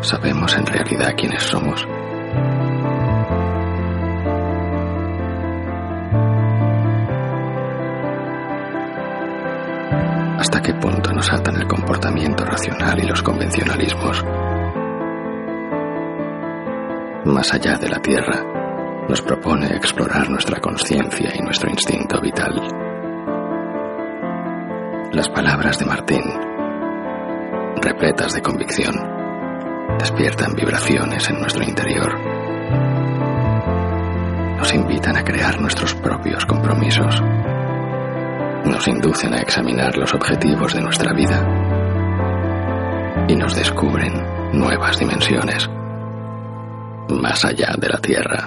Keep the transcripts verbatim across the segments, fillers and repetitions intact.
¿sabemos en realidad quiénes somos? ¿Hasta qué punto nos atan el comportamiento racional y los convencionalismos? Más allá de la Tierra, nos propone explorar nuestra conciencia y nuestro instinto vital. Las palabras de Martín, repletas de convicción, despiertan vibraciones en nuestro interior. Nos invitan a crear nuestros propios compromisos. Nos inducen a examinar los objetivos de nuestra vida y nos descubren nuevas dimensiones, más allá de la Tierra.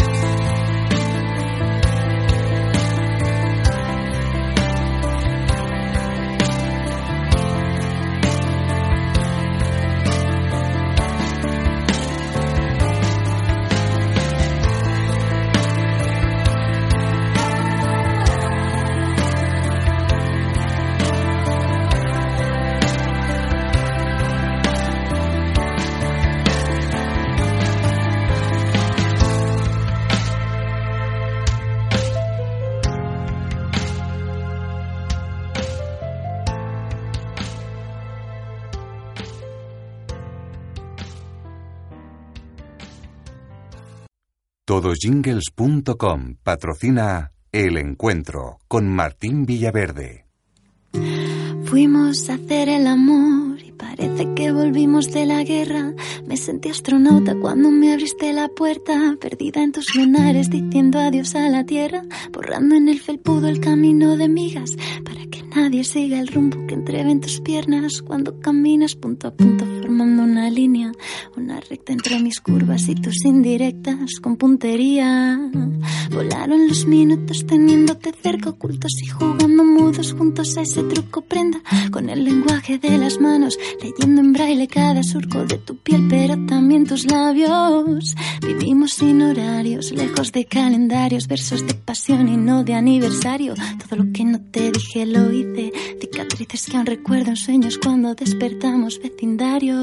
Todosjingles punto com patrocina El Encuentro con Martín Villaverde. Fuimos a hacer el amor y parece que volvimos de la guerra. Me sentí astronauta cuando me abriste la puerta, perdida en tus lunares diciendo adiós a la tierra, borrando en el felpudo el camino de migas para que nadie siga el rumbo que entrevé en tus piernas cuando caminas punto a punto formando una línea, una recta entre mis curvas y tus indirectas con puntería. Volaron los minutos teniéndote cerca, ocultos y jugando mudos juntos a ese truco prenda, con el lenguaje de las manos, leyendo en braille cada surco de tu piel, pero también tus labios. Vivimos sin horarios, lejos de calendarios, versos de pasión y no de aniversario. Todo lo que no te dije lo hice, cicatrices que aún recuerdo en sueños cuando despertamos vecindarios.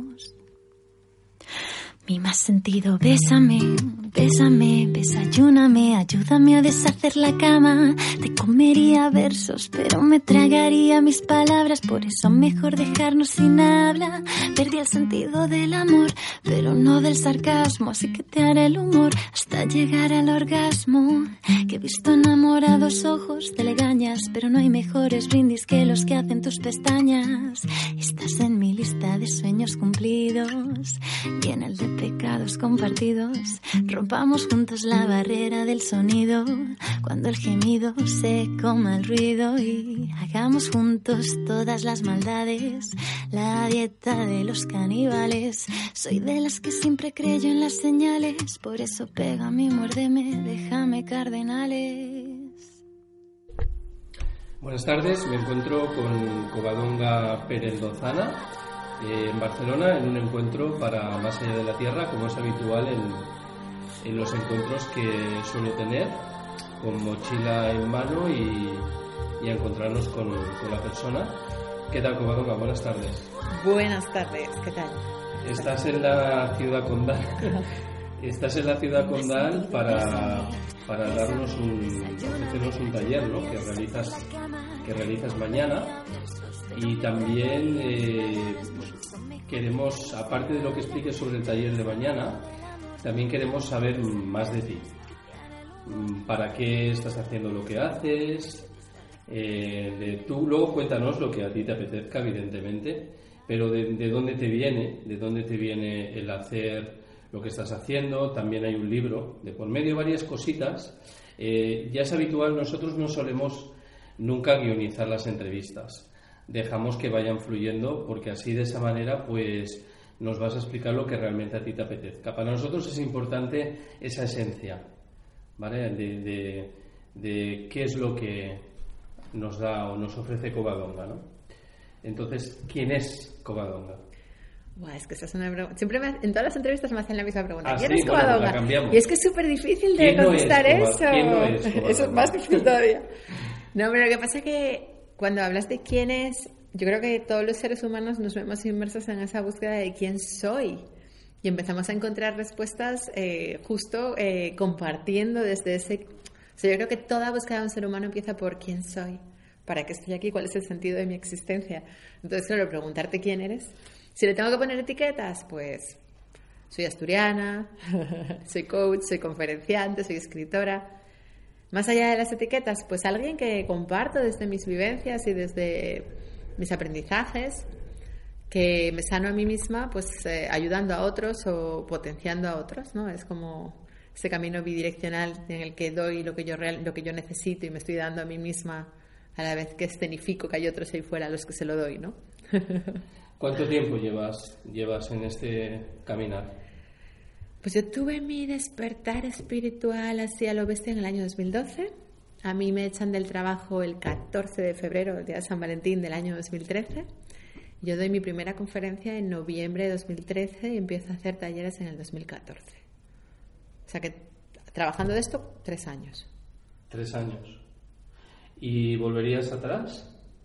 Mi más sentido, bésame, bésame, desayúname, ayúdame a deshacer la cama. Te comería versos, pero me tragaría mis palabras, por eso mejor dejarnos sin habla. Perdí el sentido del amor, pero no del sarcasmo, así que te haré el humor hasta llegar al orgasmo. Que he visto enamorados ojos de legañas, pero no hay mejores brindis que los que hacen tus pestañas. Estás en mi lista de sueños cumplidos y en el de pecados compartidos. Rompamos juntos la barrera del sonido cuando el gemido se coma el ruido y hagamos juntos todas las maldades, la dieta de los caníbales. Soy de las que siempre creyó en las señales, por eso pégame, muérdeme, déjame cardenales. Buenas tardes, me encuentro con Covadonga Pérez Lozana en Barcelona en un encuentro para Más allá de la Tierra, como es habitual en, en los encuentros que suelo tener, con mochila en mano y, y a encontrarnos con, con la persona. ¿Qué tal, Covadonga? Buenas tardes. Buenas tardes, ¿qué tal? Estás en la ciudad condal. Estás en la ciudad condal para, para darnos un, ofrecernos un taller, ¿no? que realizas que realizas mañana. Y también eh, queremos, aparte de lo que expliques sobre el taller de mañana, también queremos saber más de ti. ¿Para qué estás haciendo lo que haces? Eh, de tú, luego cuéntanos lo que a ti te apetezca, evidentemente, pero de, de dónde te viene, de dónde te viene el hacer lo que estás haciendo. También hay un libro de por medio, varias cositas. Eh, ya es habitual, nosotros no solemos nunca guionizar las entrevistas. Dejamos que vayan fluyendo, porque así, de esa manera, pues nos vas a explicar lo que realmente a ti te apetezca. Para nosotros es importante esa esencia, ¿vale? De, de, de qué es lo que nos da o nos ofrece Covadonga, ¿no? Entonces, ¿quién es Covadonga? Buah, es que esa es una pregunta. Siempre me, en todas las entrevistas me hacen la misma pregunta. Ah, ¿Quién sí, es Covadonga? bueno, la cambiamos. Y es que es súper difícil de contestar no eso. ¿Quién no es Eso es más difícil todavía. No, pero lo que pasa es que cuando hablas de quién es, yo creo que todos los seres humanos nos vemos inmersos en esa búsqueda de quién soy. Y empezamos a encontrar respuestas eh, justo eh, compartiendo desde ese... O sea, yo creo que toda búsqueda de un ser humano empieza por quién soy, para qué estoy aquí, cuál es el sentido de mi existencia. Entonces, claro, preguntarte quién eres. Si le tengo que poner etiquetas, pues soy asturiana, soy coach, soy conferenciante, soy escritora. Más allá de las etiquetas, pues alguien que comparto desde mis vivencias y desde mis aprendizajes, que me sano a mí misma, pues eh, ayudando a otros o potenciando a otros, ¿no? Es como ese camino bidireccional en el que doy lo que yo real, lo que yo necesito y me estoy dando a mí misma a la vez que escenifico que hay otros ahí fuera a los que se lo doy, ¿no? ¿Cuánto tiempo llevas, llevas en este caminar? Pues yo tuve mi despertar espiritual así a lo bestia en el año dos mil doce. A mí me echan del trabajo el catorce de febrero, el día de San Valentín del año dos mil trece. Yo doy mi primera conferencia en noviembre de dos mil trece y empiezo a hacer talleres en el dos mil catorce. O sea que trabajando de esto, tres años. Tres años. ¿Y volverías atrás?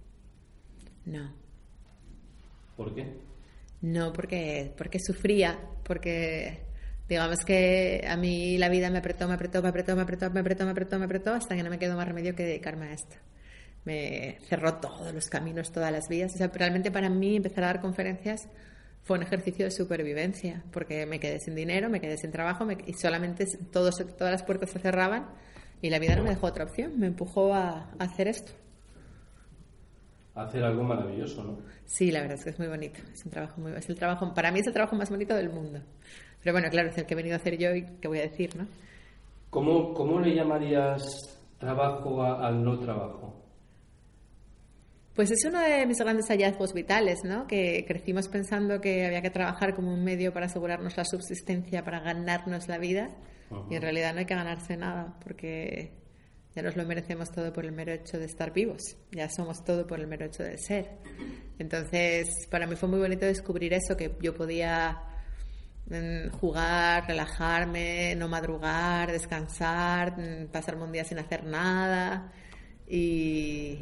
No. ¿Por qué? No, porque, porque sufría, porque digamos que a mí la vida me apretó, me apretó, me apretó, me apretó, me apretó, me apretó, me apretó, hasta que no me quedó más remedio que dedicarme a esto. Me cerró todos los caminos, todas las vías. O sea, realmente para mí empezar a dar conferencias fue un ejercicio de supervivencia, porque me quedé sin dinero, me quedé sin trabajo me, y solamente todos, todas las puertas se cerraban y la vida no me dejó otra opción, me empujó a, a hacer esto. Hacer algo maravilloso, ¿no? Sí, la verdad es que es muy bonito. Es un trabajo muy, es el trabajo, para mí es el trabajo más bonito del mundo. Pero bueno, claro, es el que he venido a hacer yo y qué voy a decir, ¿no? ¿Cómo, cómo le llamarías trabajo a, al no trabajo? Pues es uno de mis grandes hallazgos vitales, ¿no? Que crecimos pensando que había que trabajar como un medio para asegurarnos la subsistencia, para ganarnos la vida. Uh-huh. Y en realidad no hay que ganarse nada, porque ya nos lo merecemos todo por el mero hecho de estar vivos. Ya somos todo por el mero hecho de ser. Entonces, para mí fue muy bonito descubrir eso, que yo podía mm, jugar, relajarme, no madrugar, descansar, mm, pasarme un día sin hacer nada y...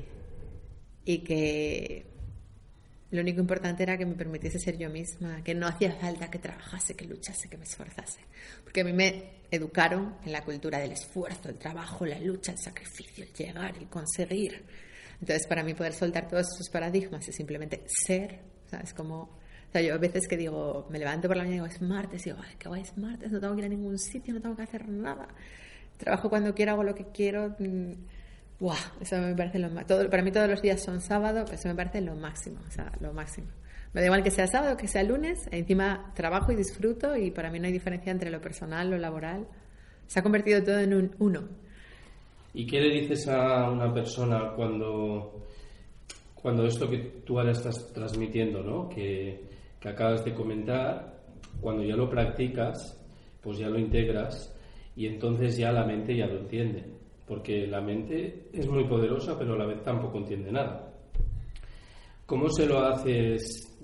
y que lo único importante era que me permitiese ser yo misma, que no hacía falta que trabajase, que luchase, que me esforzase, porque a mí me educaron en la cultura del esfuerzo, el trabajo, la lucha, el sacrificio, el llegar, el conseguir. Entonces para mí poder soltar todos esos paradigmas y simplemente ser, ¿sabes? Como, o sea, yo a veces que digo, me levanto por la mañana y digo, es martes, y digo, ay, qué guay, es martes, no tengo que ir a ningún sitio, no tengo que hacer nada, trabajo cuando quiero, hago lo que quiero. Wow, eso me parece lo más. Todo, para mí todos los días son sábado, eso me parece lo máximo, o sea, lo máximo. Me da igual que sea sábado, que sea lunes, encima trabajo y disfruto y para mí no hay diferencia entre lo personal, lo laboral. Se ha convertido todo en un uno. ¿Y qué le dices a una persona cuando, cuando esto que tú ahora estás transmitiendo, ¿no? que, que acabas de comentar, cuando ya lo practicas, pues ya lo integras y entonces ya la mente ya lo entiende? Porque la mente es muy poderosa, pero a la vez tampoco entiende nada. ¿Cómo se lo haces,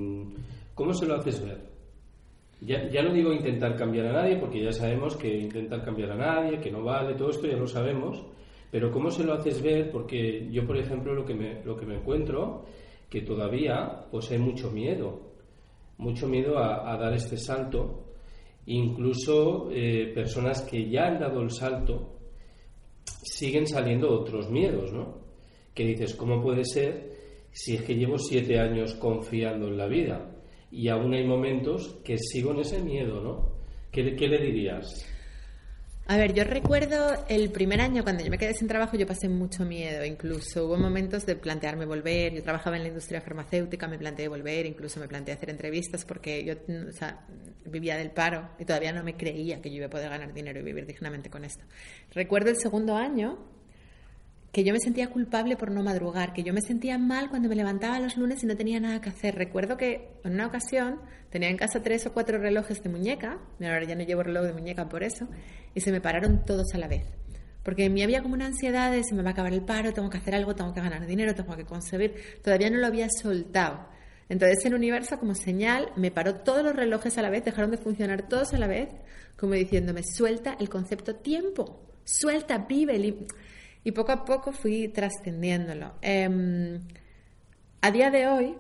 cómo se lo haces ver? Ya, ya no digo intentar cambiar a nadie, porque ya sabemos que intentar cambiar a nadie, que no vale, todo esto ya lo sabemos, pero ¿cómo se lo haces ver? Porque yo, por ejemplo, lo que me, lo que me encuentro, que todavía pues hay mucho miedo, mucho miedo a, a dar este salto, incluso eh, personas que ya han dado el salto, siguen saliendo otros miedos, ¿no? Que dices, ¿cómo puede ser si es que llevo siete años confiando en la vida y aún hay momentos que sigo en ese miedo, ¿no? ¿Qué, qué le dirías? A ver, yo recuerdo el primer año cuando yo me quedé sin trabajo, yo pasé mucho miedo, incluso hubo momentos de plantearme volver. Yo trabajaba en la industria farmacéutica, me planteé volver, incluso me planteé hacer entrevistas porque yo, o sea, vivía del paro y todavía no me creía que yo iba a poder ganar dinero y vivir dignamente con esto. Recuerdo el segundo año que yo me sentía culpable por no madrugar, que yo me sentía mal cuando me levantaba los lunes y no tenía nada que hacer. Recuerdo que en una ocasión tenía en casa tres o cuatro relojes de muñeca, ahora ya no llevo reloj de muñeca por eso, y se me pararon todos a la vez. Porque en mí había como una ansiedad de se me va a acabar el paro, tengo que hacer algo, tengo que ganar dinero, tengo que conseguir. Todavía no lo había soltado. Entonces el universo como señal me paró todos los relojes a la vez, dejaron de funcionar todos a la vez, como diciéndome, suelta el concepto tiempo, suelta, vive. Li- y poco a poco fui trascendiéndolo. Eh, A día de hoy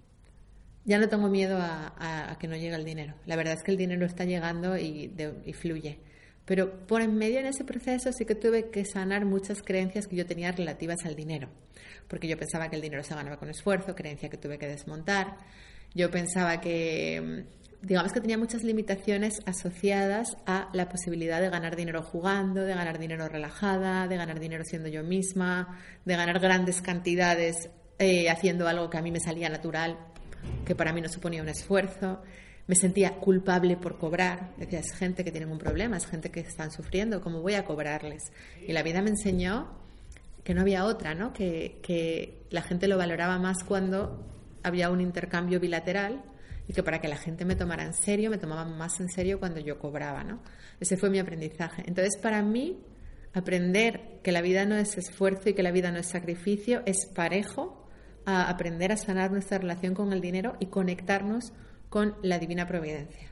ya no tengo miedo a, a, a que no llegue el dinero. La verdad es que el dinero está llegando y, de, y fluye. Pero por en medio en ese proceso sí que tuve que sanar muchas creencias que yo tenía relativas al dinero. Porque yo pensaba que el dinero se ganaba con esfuerzo, creencia que tuve que desmontar. Yo pensaba que, digamos que tenía muchas limitaciones asociadas a la posibilidad de ganar dinero jugando, de ganar dinero relajada, de ganar dinero siendo yo misma, de ganar grandes cantidades eh, haciendo algo que a mí me salía natural, que para mí no suponía un esfuerzo. Me sentía culpable por cobrar. Decía, es gente que tiene un problema, es gente que están sufriendo, ¿cómo voy a cobrarles? Y la vida me enseñó que no había otra, ¿no? Que, que la gente lo valoraba más cuando había un intercambio bilateral y que para que la gente me tomara en serio, me tomaban más en serio cuando yo cobraba, ¿no? Ese fue mi aprendizaje. Entonces, para mí, aprender que la vida no es esfuerzo y que la vida no es sacrificio es parejo a aprender a sanar nuestra relación con el dinero y conectarnos con la divina providencia.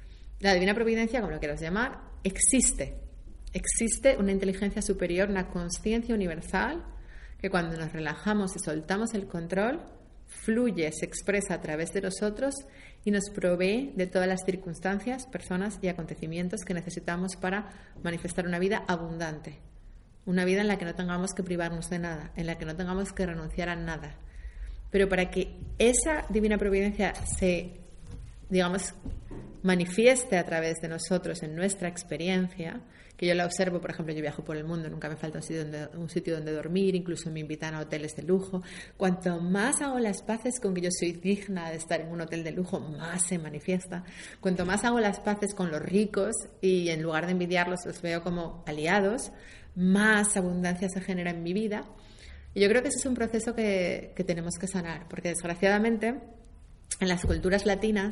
La divina providencia, como lo quieras llamar, existe. Existe una inteligencia superior, una conciencia universal que cuando nos relajamos y soltamos el control, fluye, se expresa a través de nosotros y nos provee de todas las circunstancias, personas y acontecimientos que necesitamos para manifestar una vida abundante. Una vida en la que no tengamos que privarnos de nada, en la que no tengamos que renunciar a nada. Pero para que esa divina providencia se, digamos, manifieste a través de nosotros en nuestra experiencia, que yo la observo, por ejemplo, yo viajo por el mundo, nunca me falta un sitio donde, un sitio donde dormir, incluso me invitan a hoteles de lujo. Cuanto más hago las paces con que yo soy digna de estar en un hotel de lujo, más se manifiesta. Cuanto más hago las paces con los ricos y en lugar de envidiarlos los veo como aliados, más abundancia se genera en mi vida. Y yo creo que ese es un proceso que, que tenemos que sanar, porque desgraciadamente en las culturas latinas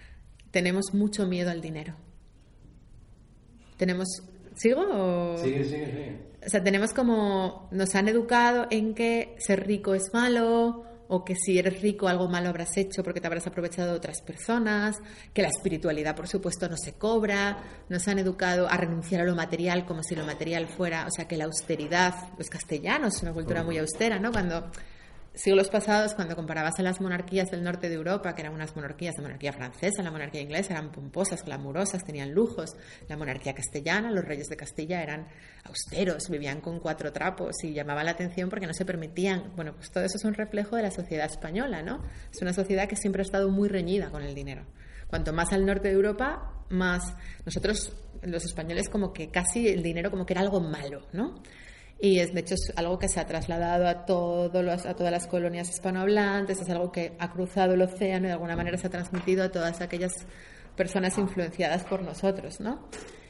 tenemos mucho miedo al dinero. Tenemos... ¿Sigo? O... Sigue, sigue, sigue. O sea, tenemos como... Nos han educado en que ser rico es malo, o que si eres rico algo malo habrás hecho porque te habrás aprovechado de otras personas, que la espiritualidad, por supuesto, no se cobra. Nos han educado a renunciar a lo material como si lo material fuera... O sea, que la austeridad... Los castellanos, una cultura muy austera, ¿no? Cuando... Siglos pasados, cuando comparabas a las monarquías del norte de Europa, que eran unas monarquías, la monarquía francesa, la monarquía inglesa, eran pomposas, glamurosas, tenían lujos. La monarquía castellana, los reyes de Castilla eran austeros, vivían con cuatro trapos y llamaban la atención porque no se permitían. Bueno, pues todo eso es un reflejo de la sociedad española, ¿no? Es una sociedad que siempre ha estado muy reñida con el dinero. Cuanto más al norte de Europa, más... Nosotros, los españoles, como que casi el dinero como que era algo malo, ¿no? Y es, de hecho es algo que se ha trasladado a, todos los, a todas las colonias hispanohablantes, es algo que ha cruzado el océano y de alguna manera se ha transmitido a todas aquellas personas influenciadas por nosotros, ¿no?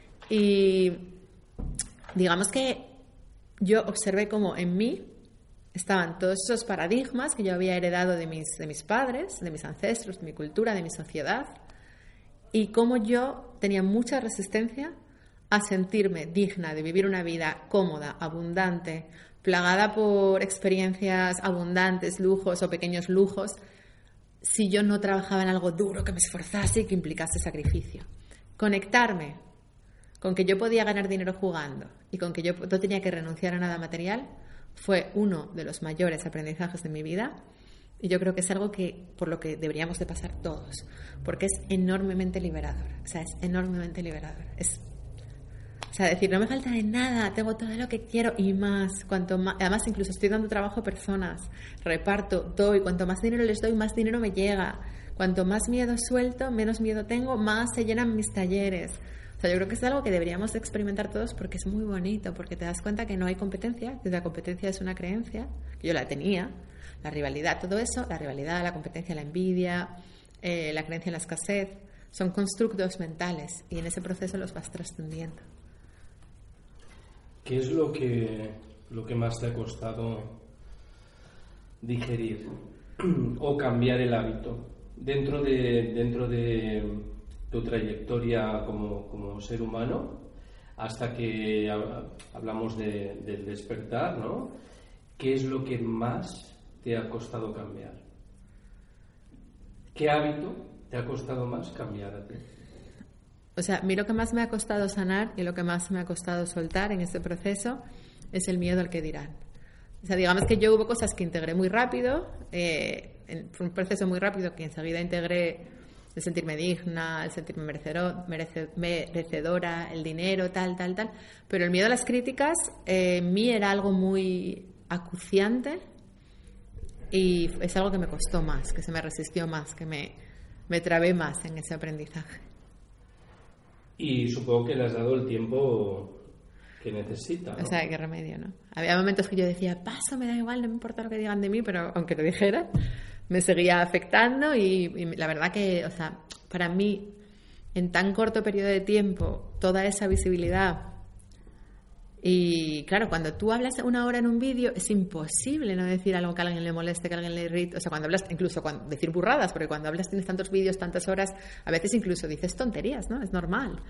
Y digamos que yo observé cómo en mí estaban todos esos paradigmas que yo había heredado de mis, de mis padres, de mis ancestros, de mi cultura, de mi sociedad, y cómo yo tenía mucha resistencia a sentirme digna de vivir una vida cómoda, abundante, plagada por experiencias abundantes, lujos o pequeños lujos, si yo no trabajaba en algo duro que me esforzase y que implicase sacrificio. Conectarme con que yo podía ganar dinero jugando y con que yo no tenía que renunciar a nada material fue uno de los mayores aprendizajes de mi vida. Y yo creo que es algo que por lo que deberíamos de pasar todos, porque es enormemente liberador. O sea, es enormemente liberador. Es O sea, decir, no me falta de nada, tengo todo lo que quiero y más. Cuanto más, además, incluso estoy dando trabajo a personas, reparto, doy. Cuanto más dinero les doy, más dinero me llega. Cuanto más miedo suelto, menos miedo tengo, más se llenan mis talleres. O sea, yo creo que es algo que deberíamos de experimentar todos porque es muy bonito, porque te das cuenta que no hay competencia, que la competencia es una creencia, que yo la tenía, la rivalidad, todo eso, la rivalidad, la competencia, la envidia, eh, la creencia en la escasez, son constructos mentales y en ese proceso los vas trascendiendo. ¿Qué es lo que, lo que más te ha costado digerir o cambiar el hábito dentro de, dentro de tu trayectoria como, como ser humano hasta que hablamos de, del despertar, ¿no? ¿Qué es lo que más te ha costado cambiar? ¿Qué hábito te ha costado más cambiar a ti? O sea, a mí lo que más me ha costado sanar y lo que más me ha costado soltar en este proceso es el miedo al que dirán. O sea, digamos que yo hubo cosas que integré muy rápido, eh, en, fue un proceso muy rápido que enseguida integré el sentirme digna, el sentirme merecedor, merece, merecedora, el dinero, tal, tal, tal. Pero el miedo a las críticas eh, en mí era algo muy acuciante y es algo que me costó más, que se me resistió más, que me, me trabé más en ese aprendizaje. Y supongo que le has dado el tiempo que necesita, ¿no? O sea, qué remedio, ¿no? Había momentos que yo decía, paso, me da igual, no me importa lo que digan de mí, pero aunque lo dijera, me seguía afectando y, y la verdad que, o sea, para mí, en tan corto periodo de tiempo, toda esa visibilidad. Y claro, cuando tú hablas una hora en un vídeo, es imposible no decir algo que a alguien le moleste, que a alguien le irrite. O sea, cuando hablas, incluso cuando, decir burradas, porque cuando hablas tienes tantos vídeos, tantas horas, a veces incluso dices tonterías, ¿no? Es normal.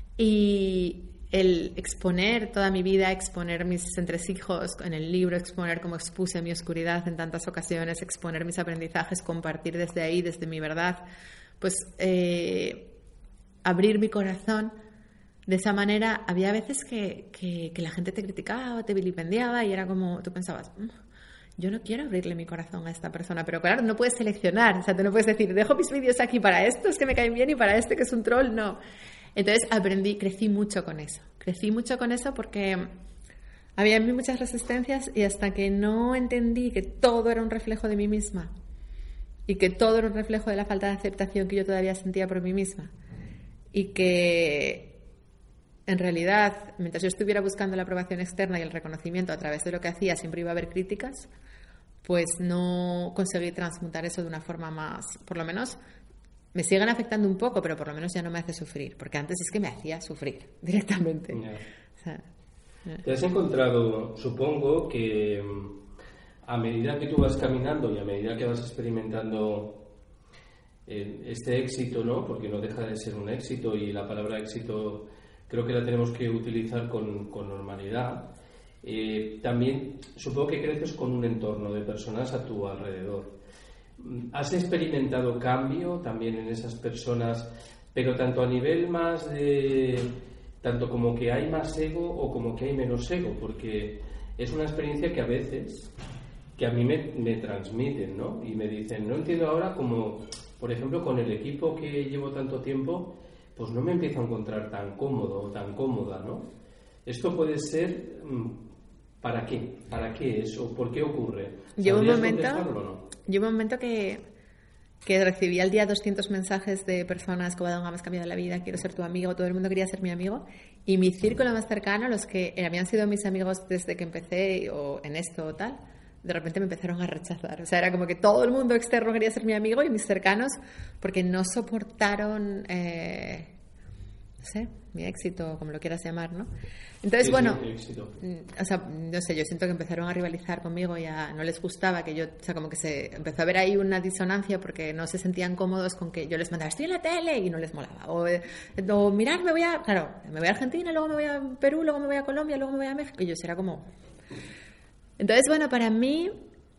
Y el exponer toda mi vida, exponer mis entresijos en el libro, exponer cómo expuse mi oscuridad en tantas ocasiones, exponer mis aprendizajes, compartir desde ahí, desde mi verdad, pues eh, abrir mi corazón. De esa manera, había veces que, que, que la gente te criticaba, te vilipendiaba y era como, tú pensabas, mmm, yo no quiero abrirle mi corazón a esta persona, pero claro, no puedes seleccionar, o sea, tú no puedes decir, dejo mis vídeos aquí para estos que me caen bien y para este que es un troll, no. Entonces aprendí, crecí mucho con eso, crecí mucho con eso porque había en mí muchas resistencias y hasta que no entendí que todo era un reflejo de mí misma y que todo era un reflejo de la falta de aceptación que yo todavía sentía por mí misma y que en realidad, mientras yo estuviera buscando la aprobación externa y el reconocimiento a través de lo que hacía, siempre iba a haber críticas, pues no conseguí transmutar eso de una forma más, por lo menos me siguen afectando un poco, pero por lo menos ya no me hace sufrir, porque antes es que me hacía sufrir directamente. Yeah. O sea, yeah. Te has encontrado, supongo que a medida que tú vas caminando y a medida que vas experimentando eh, este éxito, ¿no? Porque no deja de ser un éxito y la palabra éxito creo que la tenemos que utilizar con, con normalidad. Eh, también supongo que creces con un entorno de personas a tu alrededor. ¿Has experimentado cambio también en esas personas, pero tanto a nivel más de, tanto como que hay más ego o como que hay menos ego? Porque es una experiencia que a veces, que a mí me, me transmiten, ¿no? Y me dicen, no entiendo ahora como, por ejemplo, con el equipo que llevo tanto tiempo, pues no me empiezo a encontrar tan cómodo o tan cómoda, ¿no? Esto puede ser, ¿para qué? ¿Para qué es? ¿O por qué ocurre? Llevo un momento, ¿no? llevo un momento que, que recibí al día doscientos mensajes de personas que me han cambiado la vida, quiero ser tu amigo, todo el mundo quería ser mi amigo, y mi círculo más cercano, los que habían sido mis amigos desde que empecé o en esto o tal, de repente me empezaron a rechazar. O sea, era como que todo el mundo externo quería ser mi amigo y mis cercanos, porque no soportaron, eh, no sé, mi éxito, como lo quieras llamar, ¿no? Entonces, sí, bueno, sí, o sea, no sé, yo siento que empezaron a rivalizar conmigo y a, no les gustaba que yo, o sea, como que se empezó a ver ahí una disonancia porque no se sentían cómodos con que yo les mandaba, estoy en la tele, y no les molaba. O, o mirad, me voy a, claro, me voy a Argentina, luego me voy a Perú, luego me voy a Colombia, luego me voy a México, y yo era como... Entonces, bueno, para mí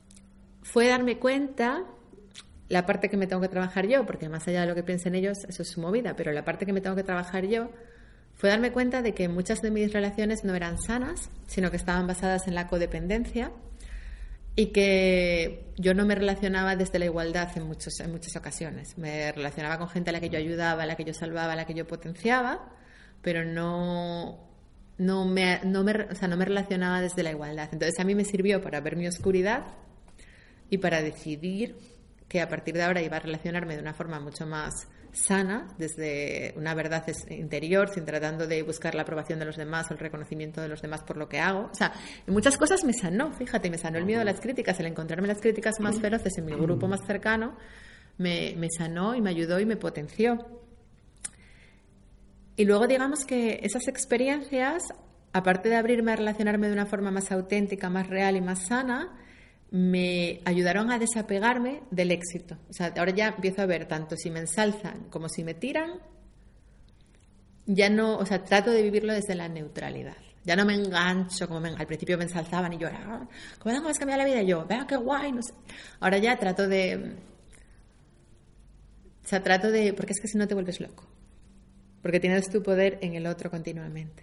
fue darme cuenta, la parte que me tengo que trabajar yo, porque más allá de lo que piensen ellos, eso es su movida, pero la parte que me tengo que trabajar yo fue darme cuenta de que muchas de mis relaciones no eran sanas, sino que estaban basadas en la codependencia y que yo no me relacionaba desde la igualdad en, muchos, en muchas ocasiones. Me relacionaba con gente a la que yo ayudaba, a la que yo salvaba, a la que yo potenciaba, pero no... No me, no, me, o sea, no me relacionaba desde la igualdad. Entonces a mí me sirvió para ver mi oscuridad y para decidir que a partir de ahora iba a relacionarme de una forma mucho más sana, desde una verdad interior, sin tratando de buscar la aprobación de los demás o el reconocimiento de los demás por lo que hago. O sea, en muchas cosas me sanó, fíjate, me sanó el miedo a las críticas, el encontrarme las críticas más feroces en mi grupo más cercano, me, me sanó y me ayudó y me potenció. Y luego digamos que esas experiencias, aparte de abrirme a relacionarme de una forma más auténtica, más real y más sana, me ayudaron a desapegarme del éxito. O sea, ahora ya empiezo a ver tanto si me ensalzan como si me tiran, ya no, o sea, trato de vivirlo desde la neutralidad. Ya no me engancho como me, al principio me ensalzaban y yo era, ¿cómo me has cambiado la vida? Y yo, vea qué guay, no sé. Ahora ya trato de, o sea, trato de, porque es que si no te vuelves loco. Porque tienes tu poder en el otro continuamente.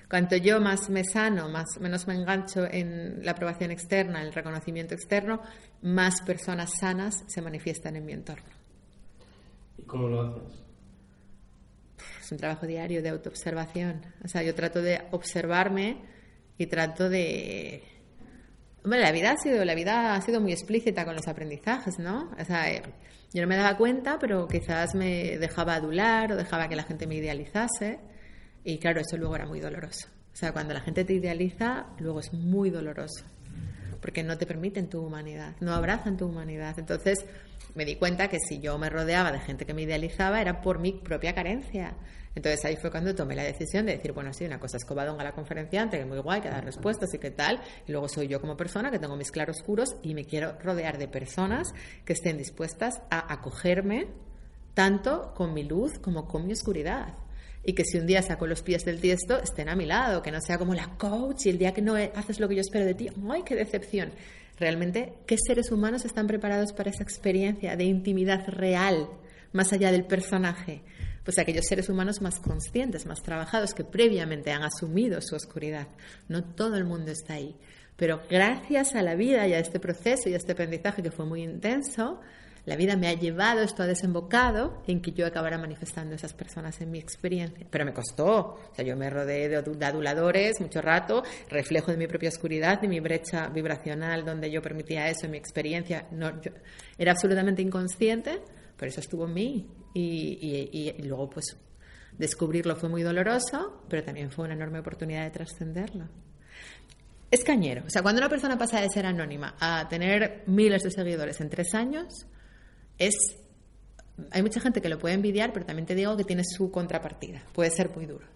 Cuanto yo más me sano, más, menos me engancho en la aprobación externa, en el reconocimiento externo, más personas sanas se manifiestan en mi entorno. ¿Y cómo lo haces? Es un trabajo diario de autoobservación. O sea, yo trato de observarme y trato de... Hombre, la vida ha sido, la vida ha sido muy explícita con los aprendizajes, ¿no? O sea, yo no me daba cuenta, pero quizás me dejaba adular o dejaba que la gente me idealizase. Y claro, eso luego era muy doloroso. O sea, cuando la gente te idealiza, luego es muy doloroso. Porque no te permiten tu humanidad, no abrazan tu humanidad. Entonces me di cuenta que si yo me rodeaba de gente que me idealizaba era por mi propia carencia. Entonces ahí fue cuando tomé la decisión de decir, bueno, sí, una cosa es Covadonga la conferenciante, que es muy guay, que da respuestas y qué tal, y luego soy yo como persona que tengo mis claroscuros y me quiero rodear de personas que estén dispuestas a acogerme tanto con mi luz como con mi oscuridad. Y que si un día saco los pies del tiesto, estén a mi lado, que no sea como la coach y el día que no haces lo que yo espero de ti, ¡ay, qué decepción! Realmente, ¿qué seres humanos están preparados para esa experiencia de intimidad real, más allá del personaje? Pues aquellos seres humanos más conscientes, más trabajados, que previamente han asumido su oscuridad. No todo el mundo está ahí. Pero gracias a la vida y a este proceso y a este aprendizaje que fue muy intenso, la vida me ha llevado, esto ha desembocado en que yo acabara manifestando esas personas en mi experiencia. Pero me costó. O sea, yo me rodeé de, de aduladores mucho rato, reflejo de mi propia oscuridad, de mi brecha vibracional donde yo permitía eso en mi experiencia. No, yo, era absolutamente inconsciente, pero eso estuvo en mí. Y, y, y luego, pues, descubrirlo fue muy doloroso, pero también fue una enorme oportunidad de trascenderlo. Es cañero. O sea, cuando una persona pasa de ser anónima a tener miles de seguidores en tres años... Es, hay mucha gente que lo puede envidiar, pero también te digo que tiene su contrapartida. Puede ser muy duro.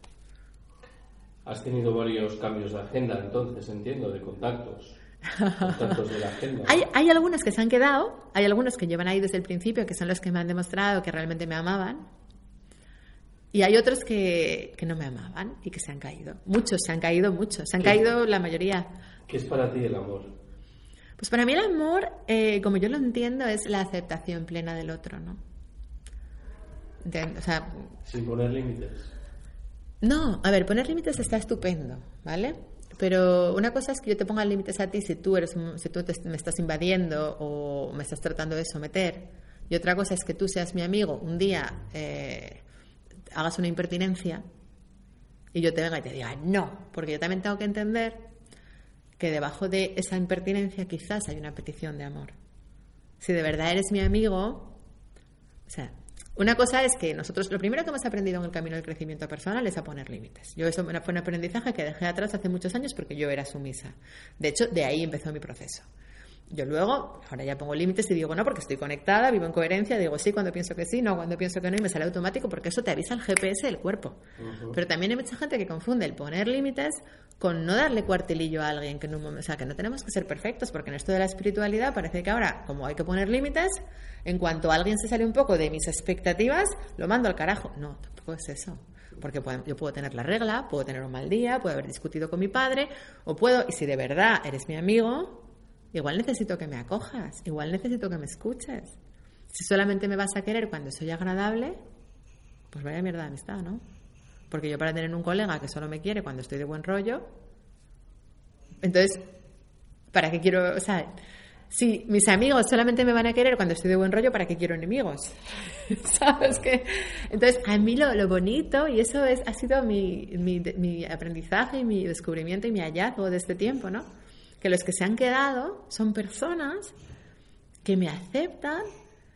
Has tenido varios cambios de agenda, entonces, entiendo, de contactos. Contactos de la agenda. Hay, hay algunos que se han quedado, hay algunos que llevan ahí desde el principio, que son los que me han demostrado que realmente me amaban. Y hay otros que, que no me amaban y que se han caído. Muchos, se han caído muchos. Se han caído la mayoría. ¿Qué es para ti el amor? Pues para mí el amor, eh, como yo lo entiendo, es la aceptación plena del otro, ¿no? De, o sea, sin poner límites. No, a ver, poner límites está estupendo, ¿vale? Pero una cosa es que yo te ponga límites a ti si tú eres, si tú te, me estás invadiendo o me estás tratando de someter. Y otra cosa es que tú seas mi amigo, un día eh, hagas una impertinencia y yo te venga y te diga no, porque yo también tengo que entender que debajo de esa impertinencia quizás hay una petición de amor. Si de verdad eres mi amigo, o sea, una cosa es que nosotros lo primero que hemos aprendido en el camino del crecimiento personal es a poner límites. Yo eso fue un aprendizaje que dejé atrás hace muchos años porque yo era sumisa. De hecho, de ahí empezó mi proceso. Yo luego, ahora ya pongo límites y digo no porque estoy conectada, vivo en coherencia, digo sí cuando pienso que sí, no cuando pienso que no y me sale automático porque eso te avisa el G P S del cuerpo. Uh-huh. Pero también hay mucha gente que confunde el poner límites con no darle cuartelillo a alguien, que no, o sea, que no tenemos que ser perfectos porque en esto de la espiritualidad parece que ahora, como hay que poner límites, en cuanto alguien se sale un poco de mis expectativas, lo mando al carajo. No, tampoco es eso. Porque yo puedo tener la regla, puedo tener un mal día, puedo haber discutido con mi padre, o puedo, y si de verdad eres mi amigo, igual necesito que me acojas, igual necesito que me escuches. Si solamente me vas a querer cuando soy agradable, pues vaya mierda de amistad, ¿no? Porque yo para tener un colega que solo me quiere cuando estoy de buen rollo, entonces, ¿para qué quiero? O sea, si mis amigos solamente me van a querer cuando estoy de buen rollo, ¿para qué quiero enemigos? ¿Sabes qué? Entonces, a mí lo, lo bonito, y eso es, ha sido mi, mi, mi aprendizaje y mi descubrimiento y mi hallazgo de este tiempo, ¿no? Que los que se han quedado son personas que me aceptan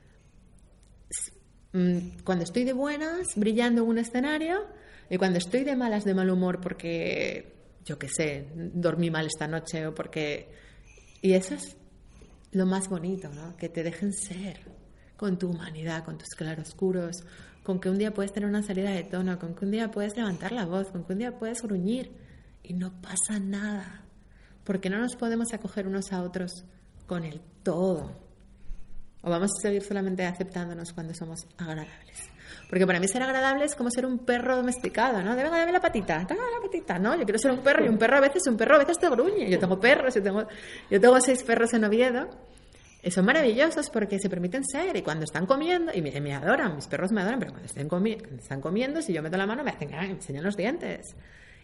cuando estoy de buenas, brillando en un escenario, y cuando estoy de malas, de mal humor, porque, yo qué sé, dormí mal esta noche, o porque... Y eso es lo más bonito, ¿no? Que te dejen ser con tu humanidad, con tus claroscuros, con que un día puedes tener una salida de tono, con que un día puedes levantar la voz, con que un día puedes gruñir, y no pasa nada. Porque no nos podemos acoger unos a otros con el todo. O vamos a seguir solamente aceptándonos cuando somos agradables. Porque para mí ser agradable es como ser un perro domesticado, ¿no? Debe darme la patita, dame la patita, ¿no? Yo quiero ser un perro y un perro a veces, un perro a veces te gruñe. Yo tengo perros, yo tengo, yo tengo seis perros en Oviedo. Y son maravillosos porque se permiten ser. Y cuando están comiendo, y me, me adoran, mis perros me adoran, pero cuando estén comi- están comiendo, si yo meto la mano me hacen, ay, me enseñan los dientes.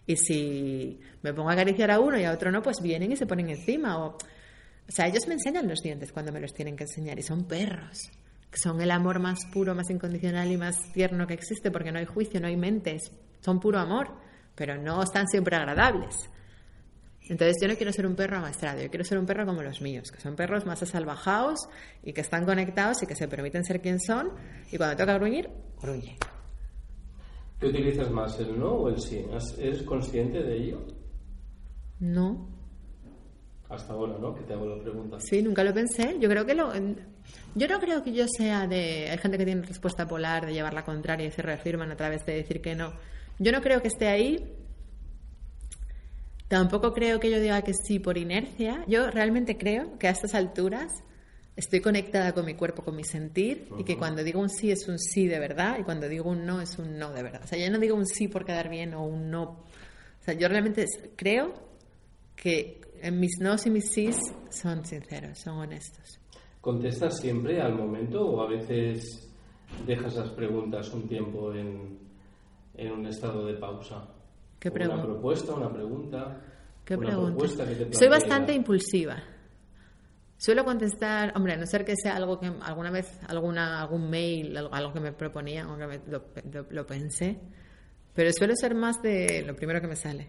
Y si me pongo a acariciar a uno y a otro no, pues vienen y se ponen encima. O, o sea, ellos me enseñan los dientes cuando me los tienen que enseñar. Y son perros, que son el amor más puro, más incondicional y más tierno que existe, porque no hay juicio, no hay mentes. Son puro amor, pero no están siempre agradables. Entonces yo no quiero ser un perro amaestrado, yo quiero ser un perro como los míos, que son perros más asalvajados y que están conectados y que se permiten ser quien son, y cuando toca gruñir, gruñe. ¿Qué utilizas más, el no o el sí? ¿Eres consciente de ello? No. Hasta ahora, ¿no? Que te hago la pregunta. Sí, nunca lo pensé. Yo creo que lo... Yo no creo que yo sea de... Hay gente que tiene respuesta polar, de llevar la contraria y se reafirman a través de decir que no. Yo no creo que esté ahí. Tampoco creo que yo diga que sí por inercia. Yo realmente creo que a estas alturas estoy conectada con mi cuerpo, con mi sentir, uh-huh. y que cuando digo un sí es un sí de verdad y cuando digo un no es un no de verdad. O sea, yo no digo un sí por quedar bien o un no. O sea, yo realmente creo que en mis nos y mis sís son sinceros, son honestos. ¿Contestas siempre al momento o a veces dejas las preguntas un tiempo en, en un estado de pausa? ¿Qué pregunta? Una propuesta, una pregunta. ¿Qué una pregunta? Propuesta que te Soy bastante impulsiva. Suelo contestar, hombre, a no ser que sea algo que alguna vez, alguna algún mail, algo, algo que me proponían o que me, lo, lo, lo pensé, pero suelo ser más de lo primero que me sale.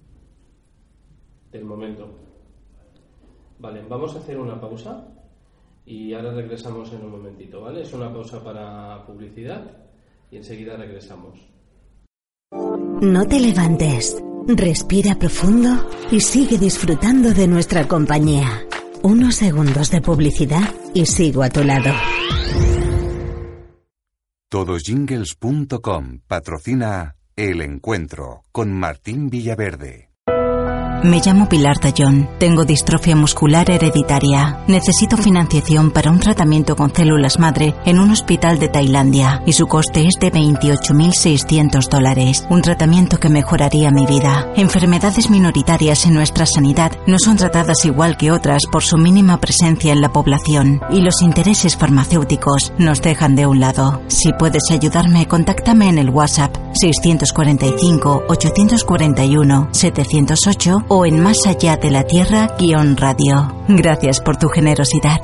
Del momento. Vale, vamos a hacer una pausa y ahora regresamos en un momentito, ¿vale? Es una pausa para publicidad y enseguida regresamos. No te levantes, respira profundo y sigue disfrutando de nuestra compañía. Unos segundos de publicidad y sigo a tu lado. Todosjingles punto com patrocina El Encuentro con Martín Villaverde. Me llamo Pilar Tallón, tengo distrofia muscular hereditaria. Necesito financiación para un tratamiento con células madre en un hospital de Tailandia y su coste es de veintiocho mil seiscientos dólares. Un tratamiento que mejoraría mi vida. Enfermedades minoritarias en nuestra sanidad no son tratadas igual que otras por su mínima presencia en la población y los intereses farmacéuticos nos dejan de un lado. Si puedes ayudarme, contáctame en el WhatsApp seiscientos cuarenta y cinco, ochocientos cuarenta y uno, setecientos ocho o en Más Allá de la Tierra guión radio. Gracias por tu generosidad.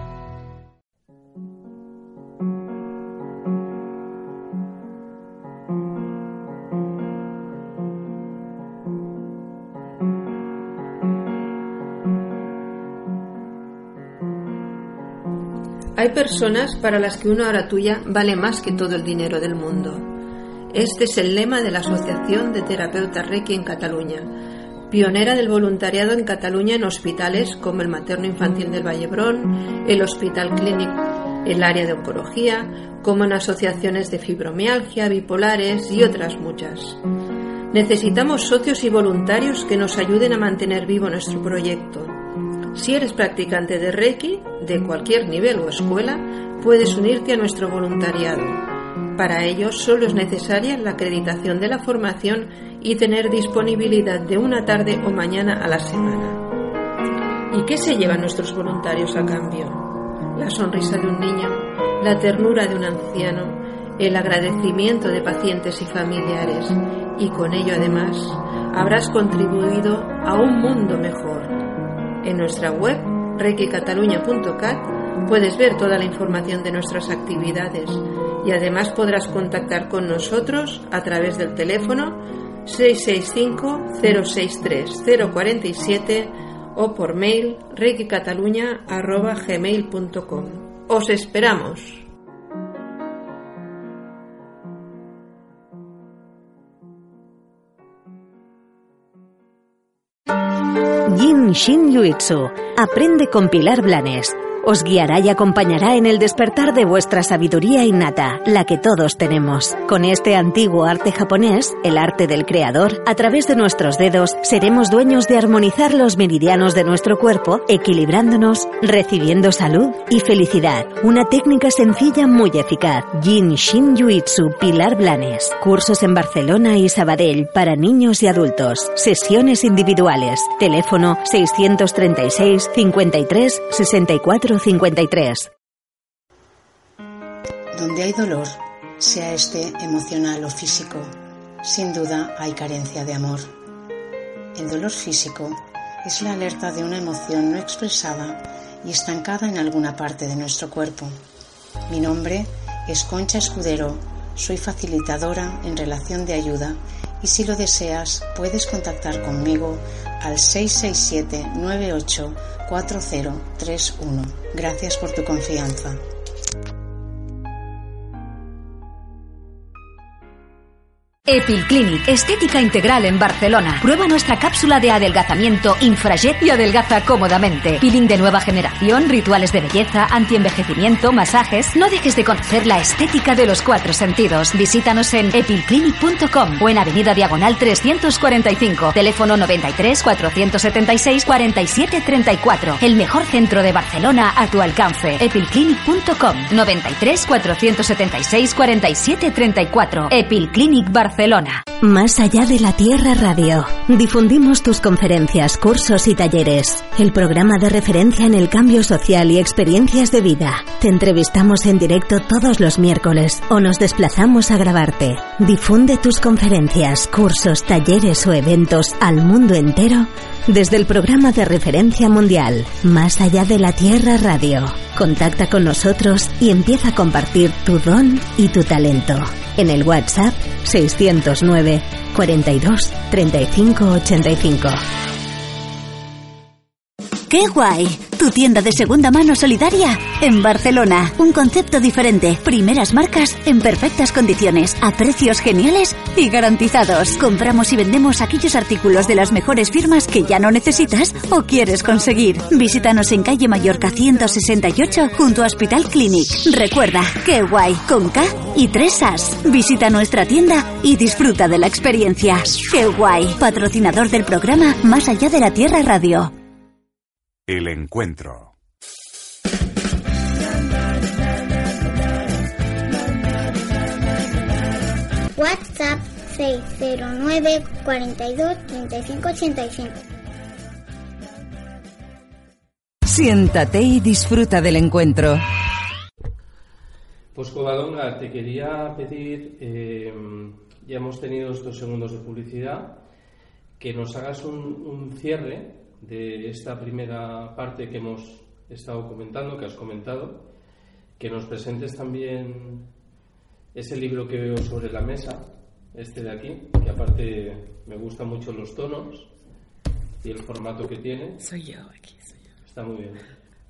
Hay personas para las que una hora tuya vale más que todo el dinero del mundo. Este es el lema de la Asociación de Terapeutas Reiki en Cataluña, pionera del voluntariado en Cataluña en hospitales como el Materno Infantil del Vallebrón, el Hospital Clínic, el área de oncología, como en asociaciones de fibromialgia, bipolares y otras muchas. Necesitamos socios y voluntarios que nos ayuden a mantener vivo nuestro proyecto. Si eres practicante de Reiki, de cualquier nivel o escuela, puedes unirte a nuestro voluntariado. Para ello solo es necesaria la acreditación de la formación y tener disponibilidad de una tarde o mañana a la semana. ¿Y qué se llevan nuestros voluntarios a cambio? La sonrisa de un niño, la ternura de un anciano, el agradecimiento de pacientes y familiares, y con ello además habrás contribuido a un mundo mejor. En nuestra web reiki cataluña punto cat puedes ver toda la información de nuestras actividades y además podrás contactar con nosotros a través del teléfono seis seis cinco, cero seis tres, cero cuatro siete o por mail reiki cataluña arroba gmail punto com. ¡Os esperamos! Yin Shin Yuitsu. Aprende con Pilar Blanes. Os guiará y acompañará en el despertar de vuestra sabiduría innata, la que todos tenemos. Con este antiguo arte japonés, el arte del creador, a través de nuestros dedos, seremos dueños de armonizar los meridianos de nuestro cuerpo, equilibrándonos, recibiendo salud y felicidad. Una técnica sencilla muy eficaz. Yin Shin Yuitsu Pilar Blanes. Cursos en Barcelona y Sabadell para niños y adultos. Sesiones individuales. Teléfono seiscientos treinta y seis, cincuenta y tres, sesenta y cuatro cincuenta y tres. Donde hay dolor, sea este emocional o físico, sin duda hay carencia de amor. El dolor físico es la alerta de una emoción no expresada y estancada en alguna parte de nuestro cuerpo. Mi nombre es Concha Escudero, soy facilitadora en relación de ayuda y si lo deseas puedes contactar conmigo al seis seis siete, nueve ocho cuatro cero tres uno. Gracias por tu confianza. Epilclinic, estética integral en Barcelona. Prueba nuestra cápsula de adelgazamiento Infrajet y adelgaza cómodamente. Peeling de nueva generación, rituales de belleza, antienvejecimiento, masajes. No dejes de conocer la estética de los cuatro sentidos. Visítanos en epilclinic punto com o en Avenida Diagonal trescientos cuarenta y cinco. Teléfono noventa y tres, cuatrocientos setenta y seis, cuarenta y siete treinta y cuatro. El mejor centro de Barcelona a tu alcance. epilclinic punto com. noventa y tres, cuatrocientos setenta y seis, cuarenta y siete treinta y cuatro. Epilclinic Barcelona. Más allá de la Tierra Radio. Difundimos tus conferencias, cursos y talleres. El programa de referencia en el cambio social y experiencias de vida. Te entrevistamos en directo todos los miércoles o nos desplazamos a grabarte. Difunde tus conferencias, cursos, talleres o eventos al mundo entero desde el programa de referencia mundial Más allá de la Tierra Radio. Contacta con nosotros y empieza a compartir tu don y tu talento. En el WhatsApp seiscientos nueve, cuarenta y dos, treinta y cinco ochenta y cinco. ¡Qué guay! Tu tienda de segunda mano solidaria en Barcelona. Un concepto diferente. Primeras marcas en perfectas condiciones, a precios geniales y garantizados. Compramos y vendemos aquellos artículos de las mejores firmas que ya no necesitas o quieres conseguir. Visítanos en calle Mallorca ciento sesenta y ocho junto a Hospital Clinic. Recuerda, ¡qué guay! Con K y tres As. Visita nuestra tienda y disfruta de la experiencia. ¡Qué guay! Patrocinador del programa Más allá de la Tierra Radio. El encuentro. WhatsApp seis cero nueve, cuarenta y dos, treinta y cinco ochenta y cinco. Siéntate y disfruta del encuentro. Pues Covadonga, te quería pedir, eh, ya hemos tenido estos segundos de publicidad, que nos hagas un, un cierre de esta primera parte que hemos estado comentando, que has comentado, que nos presentes también ese libro que veo sobre la mesa, este de aquí, que aparte me gustan mucho los tonos y el formato que tiene. Soy yo, aquí soy yo. Está muy bien.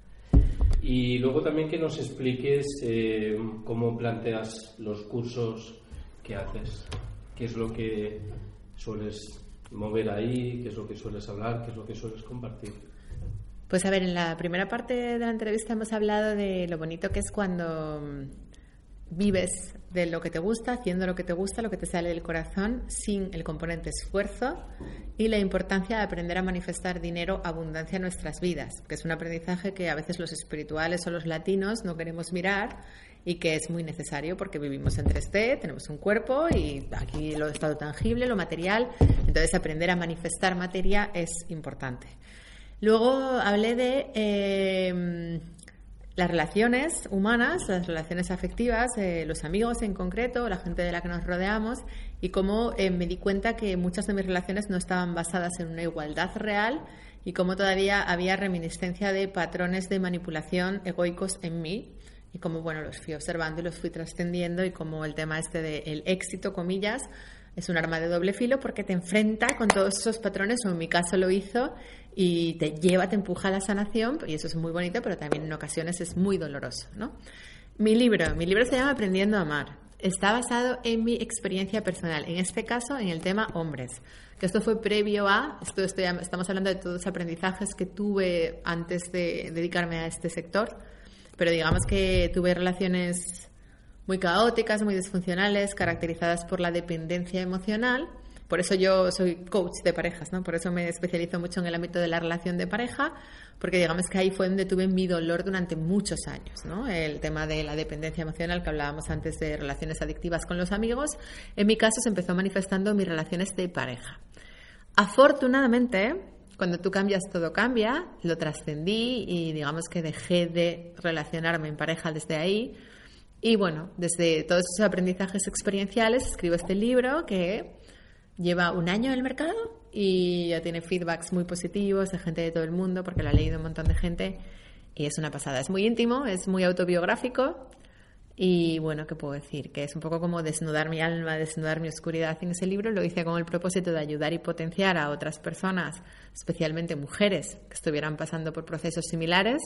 Y luego también que nos expliques eh, cómo planteas los cursos que haces, qué es lo que sueles mover ahí, qué es lo que sueles hablar, qué es lo que sueles compartir. Pues a ver, en la primera parte de la entrevista hemos hablado de lo bonito que es cuando vives de lo que te gusta, haciendo lo que te gusta, lo que te sale del corazón, sin el componente esfuerzo, y la importancia de aprender a manifestar dinero, abundancia en nuestras vidas, que es un aprendizaje que a veces los espirituales o los latinos no queremos mirar y que es muy necesario porque vivimos en tres D, tenemos un cuerpo y aquí lo estado tangible, lo material, entonces aprender a manifestar materia es importante. Luego hablé de eh, las relaciones humanas, las relaciones afectivas, eh, los amigos en concreto, la gente de la que nos rodeamos, y cómo eh, me di cuenta que muchas de mis relaciones no estaban basadas en una igualdad real y cómo todavía había reminiscencia de patrones de manipulación egoicos en mí, y cómo, bueno, los fui observando y los fui trascendiendo, y cómo el tema este del éxito, comillas, es un arma de doble filo porque te enfrenta con todos esos patrones, o en mi caso lo hizo, y te lleva, te empuja a la sanación, y eso es muy bonito, pero también en ocasiones es muy doloroso, ¿no? Mi libro, mi libro se llama Aprendiendo a Amar. Está basado en mi experiencia personal, en este caso en el tema hombres, que esto fue previo a, esto estoy, estamos hablando de todos los aprendizajes que tuve antes de dedicarme a este sector, pero digamos que tuve relaciones muy caóticas, muy disfuncionales, caracterizadas por la dependencia emocional. Por eso yo soy coach de parejas, ¿no? Por eso me especializo mucho en el ámbito de la relación de pareja, porque digamos que ahí fue donde tuve mi dolor durante muchos años, ¿no? El tema de la dependencia emocional que hablábamos antes de relaciones adictivas con los amigos, en mi caso se empezó manifestando en mis relaciones de pareja. Afortunadamente, cuando tú cambias, todo cambia, lo trascendí y digamos que dejé de relacionarme en pareja desde ahí. Y bueno, desde todos esos aprendizajes experienciales escribo este libro que lleva un año en el mercado y ya tiene feedbacks muy positivos de gente de todo el mundo porque lo ha leído un montón de gente y es una pasada. Es muy íntimo, es muy autobiográfico y bueno, ¿qué puedo decir? Que es un poco como desnudar mi alma, desnudar mi oscuridad. En ese libro lo hice con el propósito de ayudar y potenciar a otras personas, especialmente mujeres que estuvieran pasando por procesos similares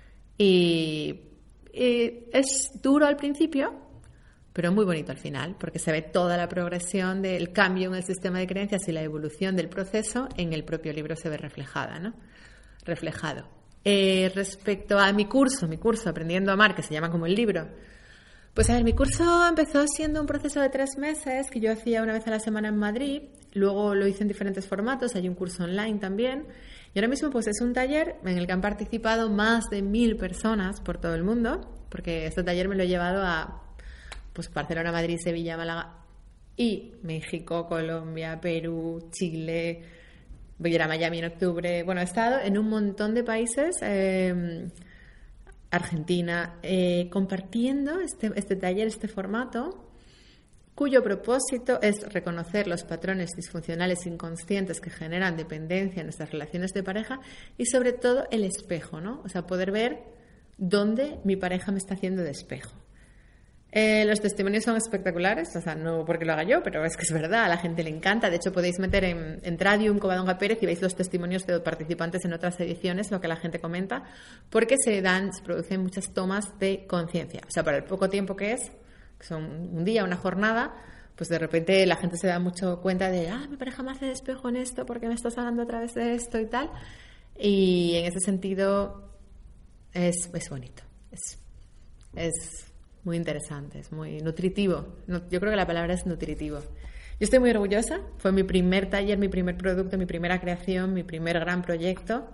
y... Y es duro al principio, pero muy bonito al final, porque se ve toda la progresión del cambio en el sistema de creencias y la evolución del proceso en el propio libro se ve reflejada, ¿no? Reflejado. Eh, respecto a mi curso, mi curso Aprendiendo a Amar, que se llama como el libro, pues a ver, mi curso empezó siendo un proceso de tres meses que yo hacía una vez a la semana en Madrid, luego lo hice en diferentes formatos, hay un curso online también. Y ahora mismo pues es un taller en el que han participado más de mil personas por todo el mundo, porque este taller me lo he llevado a pues Barcelona, Madrid, Sevilla, Málaga y México, Colombia, Perú, Chile, voy a ir a Miami en octubre. Bueno, he estado en un montón de países, eh, Argentina, eh, compartiendo este, este taller, este formato, cuyo propósito es reconocer los patrones disfuncionales inconscientes que generan dependencia en nuestras relaciones de pareja y sobre todo el espejo, ¿no? O sea, poder ver dónde mi pareja me está haciendo de espejo. Eh, los testimonios son espectaculares, o sea, no porque lo haga yo, pero es que es verdad, a la gente le encanta. De hecho, podéis meter en, en Radium Covadonga Pérez y veis los testimonios de participantes en otras ediciones, lo que la gente comenta, porque se dan, se producen muchas tomas de conciencia. O sea, para el poco tiempo que es, que son un día, una jornada, pues de repente la gente se da mucho cuenta de, ah, mi pareja me hace de espejo en esto porque me estás hablando a través de esto y tal. Y en ese sentido es, es bonito, es, es muy interesante, es muy nutritivo. Yo creo que la palabra es nutritivo. Yo estoy muy orgullosa, fue mi primer taller, mi primer producto, mi primera creación, mi primer gran proyecto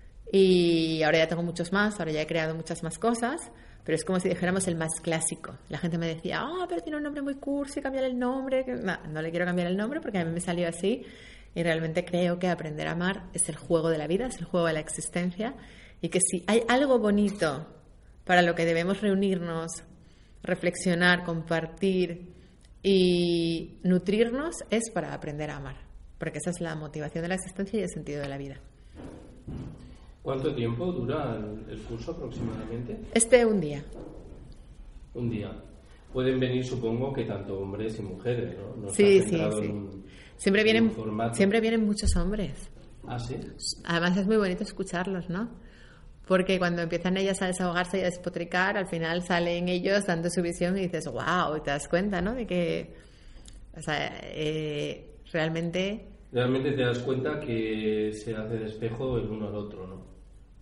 y ahora ya tengo muchos más, ahora ya he creado muchas más cosas. Pero es como si dijéramos el más clásico. La gente me decía, ah, oh, pero tiene un nombre muy cursi, cambiar el nombre. No, no le quiero cambiar el nombre porque a mí me salió así y realmente creo que aprender a amar es el juego de la vida, es el juego de la existencia y que si hay algo bonito para lo que debemos reunirnos, reflexionar, compartir y nutrirnos es para aprender a amar, porque esa es la motivación de la existencia y el sentido de la vida. ¿Cuánto tiempo dura el, el curso aproximadamente? Este un día. Un día. Pueden venir, supongo, que tanto hombres y mujeres, ¿no? No sí, sí, sí. Un, siempre vienen, siempre vienen muchos hombres. ¿Ah, sí? Además es muy bonito escucharlos, ¿no? Porque cuando empiezan ellas a desahogarse y a despotricar, al final salen ellos dando su visión y dices, wow, y te das cuenta, ¿no? De que, o sea, eh, realmente... Realmente te das cuenta que se hace de espejo el uno al otro, ¿no?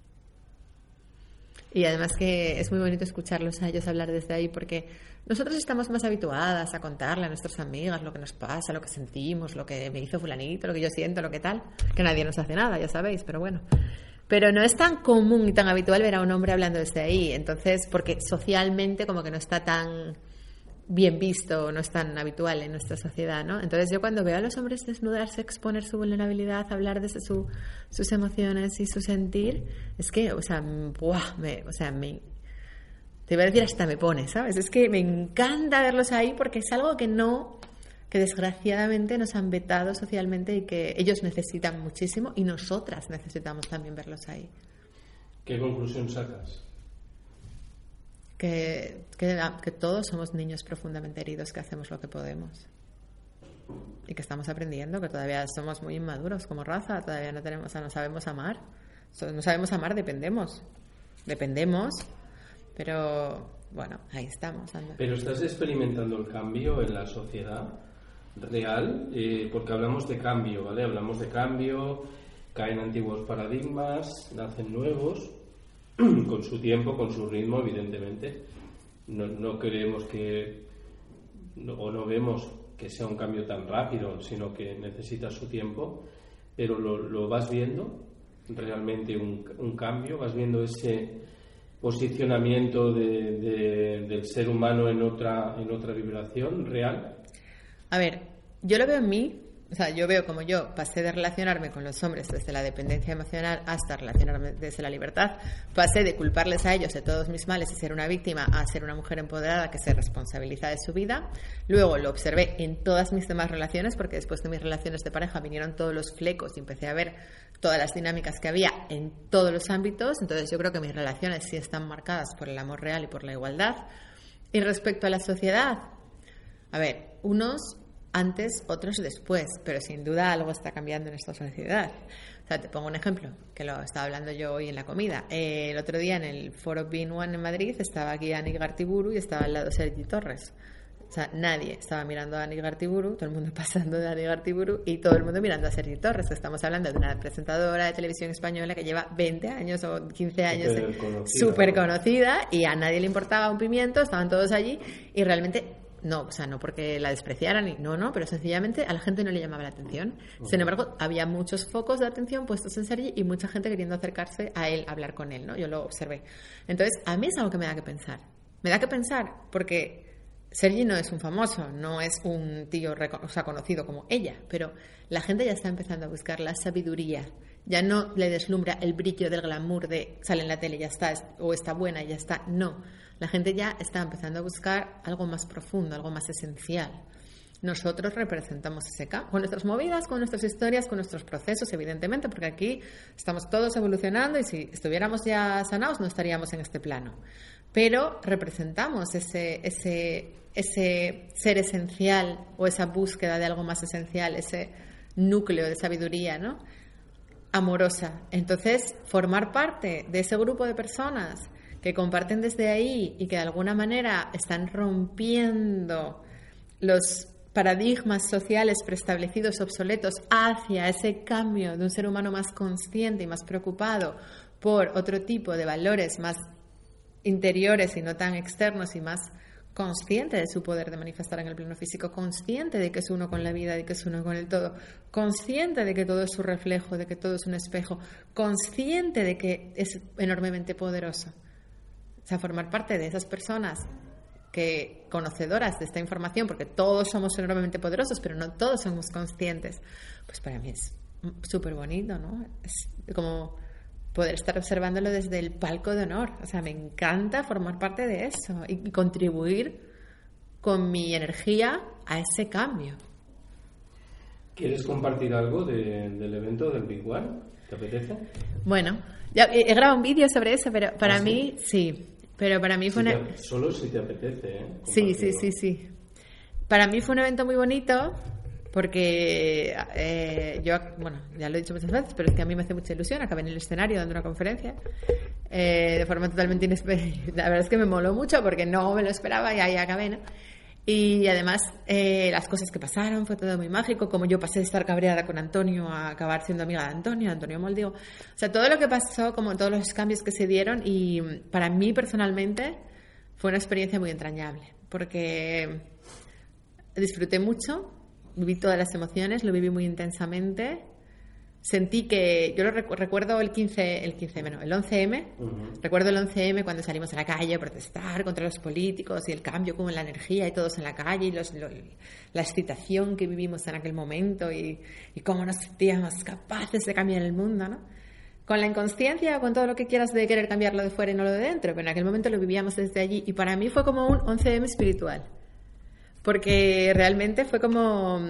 Y además que es muy bonito escucharlos a ellos hablar desde ahí, porque nosotros estamos más habituadas a contarle a nuestras amigas lo que nos pasa, lo que sentimos, lo que me hizo fulanito, lo que yo siento, lo que tal, que nadie nos hace nada, ya sabéis, pero bueno. Pero no es tan común y tan habitual ver a un hombre hablando desde ahí, entonces, porque socialmente como que no está tan bien visto, no es tan habitual en nuestra sociedad, ¿no? Entonces yo cuando veo a los hombres desnudarse, exponer su vulnerabilidad, hablar desde su, sus emociones y su sentir, es que, o sea, ¡buah! Me, o sea, me, te iba a decir hasta me pone, ¿sabes? Es que me encanta verlos ahí porque es algo que no, que desgraciadamente nos han vetado socialmente y que ellos necesitan muchísimo y nosotras necesitamos también verlos ahí. ¿Qué conclusión sacas? Que, que, que todos somos niños profundamente heridos, que hacemos lo que podemos y que estamos aprendiendo, que todavía somos muy inmaduros como raza, todavía no tenemos, o sea, no sabemos amar, no sabemos amar, dependemos, dependemos, pero bueno, ahí estamos. Anda. Pero estás experimentando el cambio en la sociedad real, eh, porque hablamos de cambio, ¿vale? Hablamos de cambio, caen antiguos paradigmas, nacen nuevos. Con su tiempo, con su ritmo, evidentemente. No, no creemos que, no, o no vemos que sea un cambio tan rápido, sino que necesita su tiempo, pero lo, lo vas viendo, realmente un, un cambio, vas viendo ese posicionamiento de, de, del ser humano en otra, en otra vibración real. A ver, yo lo veo en mí, O sea, yo veo como yo pasé de relacionarme con los hombres desde la dependencia emocional hasta relacionarme desde la libertad, pasé de culparles a ellos de todos mis males y ser una víctima a ser una mujer empoderada que se responsabiliza de su vida. Luego lo observé en todas mis demás relaciones, porque después de mis relaciones de pareja vinieron todos los flecos y empecé a ver todas las dinámicas que había en todos los ámbitos. Entonces yo creo que mis relaciones sí están marcadas por el amor real y por la igualdad. Y respecto a la sociedad, a ver, unos antes, otros después, pero sin duda algo está cambiando en esta sociedad. O sea, te pongo un ejemplo, que lo estaba hablando yo hoy en la comida. Eh, el otro día en el foro Being One en Madrid estaba aquí Ani Gartiburu y estaba al lado Sergi Torres. O sea, nadie estaba mirando a Ani Gartiburu, todo el mundo pasando de Ani Gartiburu y todo el mundo mirando a Sergi Torres, que estamos hablando de una presentadora de televisión española que lleva veinte años o quince años súper conocida y a nadie le importaba un pimiento, estaban todos allí y realmente... No, o sea, no porque la despreciaran, y no, no, pero sencillamente a la gente no le llamaba la atención. Sin embargo, había muchos focos de atención puestos en Sergi y mucha gente queriendo acercarse a él, hablar con él, ¿no? Yo lo observé. Entonces, a mí es algo que me da que pensar. Me da que pensar porque Sergi no es un famoso, no es un tío reco- o sea, conocido como ella, pero la gente ya está empezando a buscar la sabiduría. Ya no le deslumbra el brillo del glamour de sale en la tele, ya está, o está buena, ya está. No, la gente ya está empezando a buscar algo más profundo, algo más esencial. Nosotros representamos ese campo, con nuestras movidas, con nuestras historias, con nuestros procesos, evidentemente, porque aquí estamos todos evolucionando y si estuviéramos ya sanados no estaríamos en este plano. Pero representamos ese, ese, ese ser esencial o esa búsqueda de algo más esencial, ese núcleo de sabiduría, ¿no? Amorosa. Entonces, formar parte de ese grupo de personas que comparten desde ahí y que de alguna manera están rompiendo los paradigmas sociales preestablecidos, obsoletos, hacia ese cambio de un ser humano más consciente y más preocupado por otro tipo de valores más interiores y no tan externos y más consciente de su poder de manifestar en el plano físico, consciente de que es uno con la vida, de que es uno con el todo, consciente de que todo es su reflejo, de que todo es un espejo, consciente de que es enormemente poderoso. O sea, formar parte de esas personas que conocedoras de esta información, porque todos somos enormemente poderosos, pero no todos somos conscientes, pues para mí es súper bonito, ¿no? Es como poder estar observándolo desde el palco de honor. O sea, me encanta formar parte de eso y contribuir con mi energía a ese cambio. ¿Quieres compartir algo de, del evento del Big One? ¿Te apetece? Bueno, ya he, he grabado un vídeo sobre eso, pero para ¿Ah, mí sí? sí. Pero para mí fue si una... te, solo si te apetece, ¿eh? Sí, sí, sí, sí. Para mí fue un evento muy bonito porque eh, yo, bueno, ya lo he dicho muchas veces, pero es que a mí me hace mucha ilusión. Acabé en el escenario dando una conferencia eh, de forma totalmente inesperada. La verdad es que me moló mucho porque no me lo esperaba y ahí acabé, ¿no? Y además eh, las cosas que pasaron, fue todo muy mágico, como yo pasé de estar cabreada con Antonio a acabar siendo amiga de Antonio, Antonio Moldigo. O sea, todo lo que pasó, como todos los cambios que se dieron, y para mí personalmente fue una experiencia muy entrañable, porque disfruté mucho, viví todas las emociones, lo viví muy intensamente. Sentí que, yo lo recu- recuerdo el quince, el quince eme, no, el once eme, uh-huh. Recuerdo el once eme cuando salimos a la calle a protestar contra los políticos y el cambio como en la energía y todos en la calle y los, lo, la excitación que vivimos en aquel momento y, y cómo nos sentíamos capaces de cambiar el mundo, ¿no? Con la inconsciencia o con todo lo que quieras de querer cambiarlo de fuera y no lo de dentro, pero en aquel momento lo vivíamos desde allí y para mí fue como un once eme espiritual, porque realmente fue como...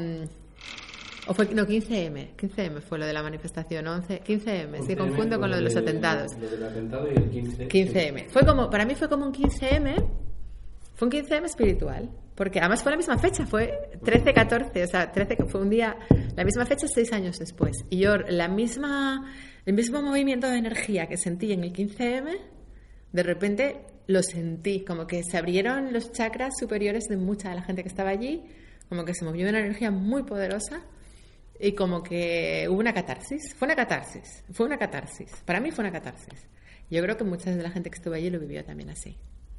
O fue, no, quince eme, quince eme fue lo de la manifestación, once, quince eme, sí, confundo con lo de los atentados. Lo del atentado y el quince. quince eme. Fue como, para mí fue como un quince eme, fue un quince eme espiritual, porque además fue la misma fecha, fue trece catorce, o sea, trece, fue un día, la misma fecha seis años después. Y yo, la misma, el mismo movimiento de energía que sentí en el quince eme, de repente lo sentí, como que se abrieron los chakras superiores de mucha de la gente que estaba allí, como que se movió una energía muy poderosa. Y como que hubo una catarsis, fue una catarsis, fue una catarsis, para mí fue una catarsis. Yo creo que mucha de la gente que estuvo allí lo vivió también así.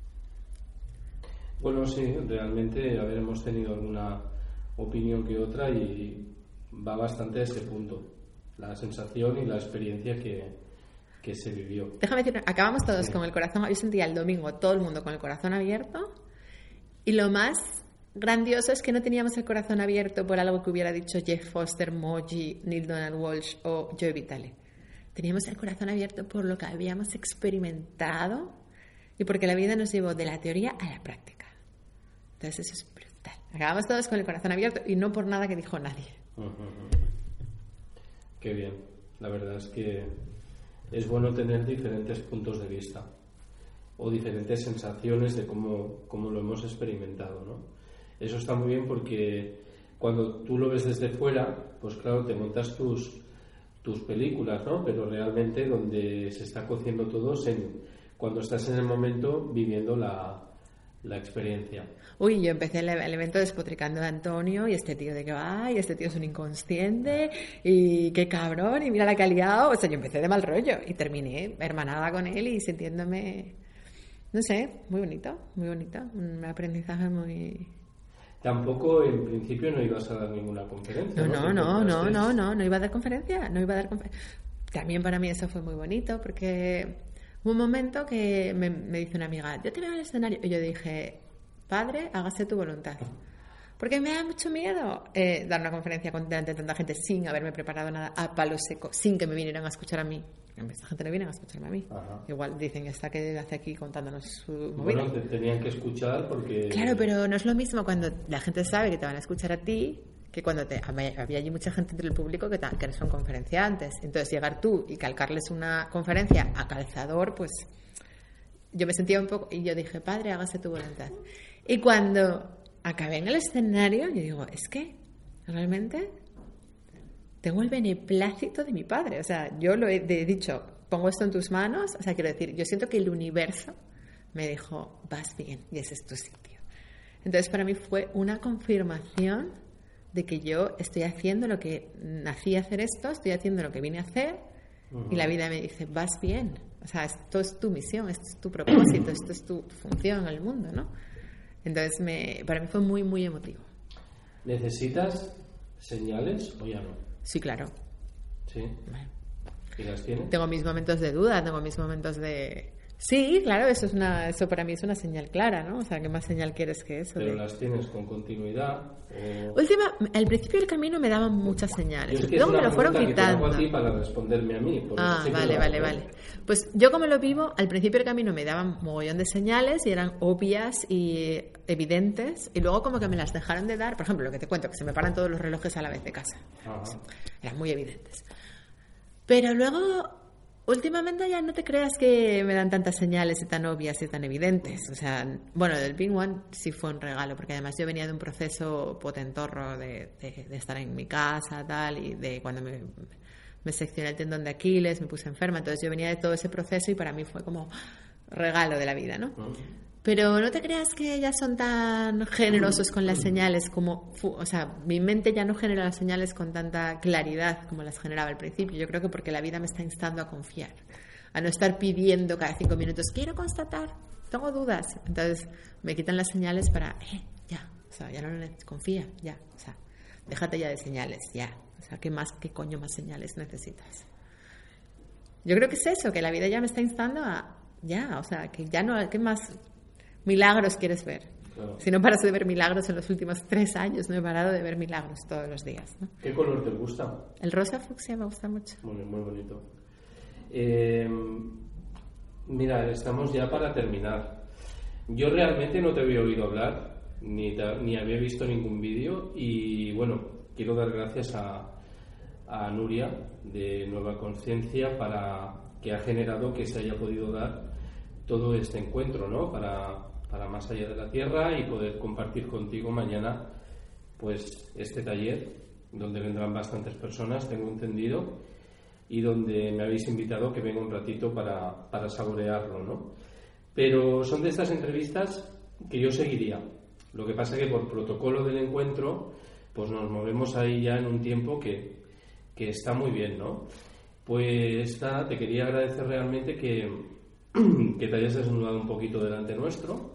Bueno, sí, realmente, a ver, hemos tenido alguna opinión que otra y va bastante a ese punto, la sensación y la experiencia que, que se vivió. Déjame decir, acabamos todos sí. con el corazón, yo sentía el domingo todo el mundo con el corazón abierto y lo más grandioso es que no teníamos el corazón abierto por algo que hubiera dicho Jeff Foster, Moji, Neil Donald Walsh o Joe Vitale. Teníamos el corazón abierto por lo que habíamos experimentado y porque la vida nos llevó de la teoría a la práctica. Entonces eso es brutal. Acabamos todos con el corazón abierto y no por nada que dijo nadie. Uh-huh. Qué bien. La verdad es que es bueno tener diferentes puntos de vista o diferentes sensaciones de cómo, cómo lo hemos experimentado, ¿no? Eso está muy bien porque cuando tú lo ves desde fuera, pues claro, te montas tus, tus películas, ¿no? Pero realmente donde se está cociendo todo es en, cuando estás en el momento viviendo la, la experiencia. Uy, yo empecé el, el evento despotricando de Antonio y este tío de que va, y este tío es un inconsciente y qué cabrón, y mira la que ha liado. O sea, yo empecé de mal rollo y terminé hermanada con él y sintiéndome, no sé, muy bonito, muy bonito, un aprendizaje muy... Tampoco en principio no ibas a dar ninguna conferencia. No, no, no, no, no, no, no iba a dar conferencia, no iba a dar conferencia. También para mí eso fue muy bonito porque hubo un momento que me, me dice una amiga, yo te veo en el escenario, y yo dije, Padre, hágase tu voluntad. Porque me da mucho miedo eh, dar una conferencia delante de tanta gente sin haberme preparado nada, a palo seco, sin que me vinieran a escuchar a mí. Esta gente no viene a escucharme a mí. Ajá. Igual dicen, esta que hace aquí contándonos su movida. Bueno, te tenían que escuchar porque... Claro, pero no es lo mismo cuando la gente sabe que te van a escuchar a ti que cuando te... Había allí mucha gente entre el público que, ta, que son conferenciantes. Entonces llegar tú y calcarles una conferencia a calzador, pues yo me sentía un poco... Y yo dije, Padre, hágase tu voluntad. Y cuando acabé en el escenario, yo digo, es que realmente... tengo el beneplácito de mi padre. O sea, yo lo he, he dicho, pongo esto en tus manos. O sea, quiero decir, yo siento que el universo me dijo, vas bien, y ese es tu sitio. Entonces, para mí fue una confirmación de que yo estoy haciendo lo que nací a hacer esto, estoy haciendo lo que vine a hacer, uh-huh. Y la vida me dice, vas bien. O sea, esto es tu misión, esto es tu propósito, esto es tu función en el mundo, ¿no? Entonces, me, para mí fue muy, muy emotivo. ¿Necesitas señales o ya no? Sí, claro. ¿Sí? ¿Y las tienes? Tengo mis momentos de duda, tengo mis momentos de... Sí, claro, eso es una, eso para mí es una señal clara, ¿no? O sea, ¿qué más señal quieres que eso? ¿Pero de... las tienes con continuidad? O... Última, al principio del camino me daban muchas señales. Es que Luego me lo fueron quitando. Que te hago a ti quitando. para responderme a mí. Ah, vale, vale, vale. Pues yo como lo vivo, al principio del camino me daban mogollón de señales y eran obvias y evidentes, y luego como que me las dejaron de dar. Por ejemplo, lo que te cuento, que se me paran todos los relojes a la vez de casa. Ajá. Eran muy evidentes. Pero luego... últimamente ya no te creas que me dan tantas señales y tan obvias y tan evidentes. O sea, bueno, del Big One sí fue un regalo, porque además yo venía de un proceso potentorro de, de, de estar en mi casa, tal, y de cuando me, me seccioné el tendón de Aquiles, me puse enferma. Entonces yo venía de todo ese proceso y para mí fue como regalo de la vida, ¿no? Uh-huh. Pero no te creas que ya son tan generosos con las señales como... O sea, mi mente ya no genera las señales con tanta claridad como las generaba al principio. Yo creo que porque la vida me está instando a confiar, a no estar pidiendo cada cinco minutos, quiero constatar, tengo dudas. Entonces me quitan las señales para, eh, ya, o sea, ya no confía, ya, o sea, déjate ya de señales, ya. O sea, ¿qué más, qué coño más señales necesitas? Yo creo que es eso, que la vida ya me está instando a, ya, o sea, que ya no, ¿qué más... milagros quieres ver? Claro. Si no paras de ver milagros en los últimos tres años, no he parado de ver milagros todos los días, ¿no? ¿Qué color te gusta? El rosa fucsia me gusta mucho. Muy, muy bonito. Eh, mira, estamos ya para terminar. Yo realmente no te había oído hablar, ni, te, ni había visto ningún vídeo, y bueno, quiero dar gracias a, a Nuria de Nueva Conciencia para que ha generado que se haya podido dar todo este encuentro, ¿no? Para, para Más Allá de la Tierra y poder compartir contigo mañana pues este taller donde vendrán bastantes personas, tengo entendido, y donde me habéis invitado que venga un ratito para, para saborearlo, ¿no? Pero son de estas entrevistas que yo seguiría. Lo que pasa es que por protocolo del encuentro pues nos movemos ahí ya en un tiempo que, que está muy bien, ¿no? Pues nada, te quería agradecer realmente que que te hayas desnudado un poquito delante nuestro,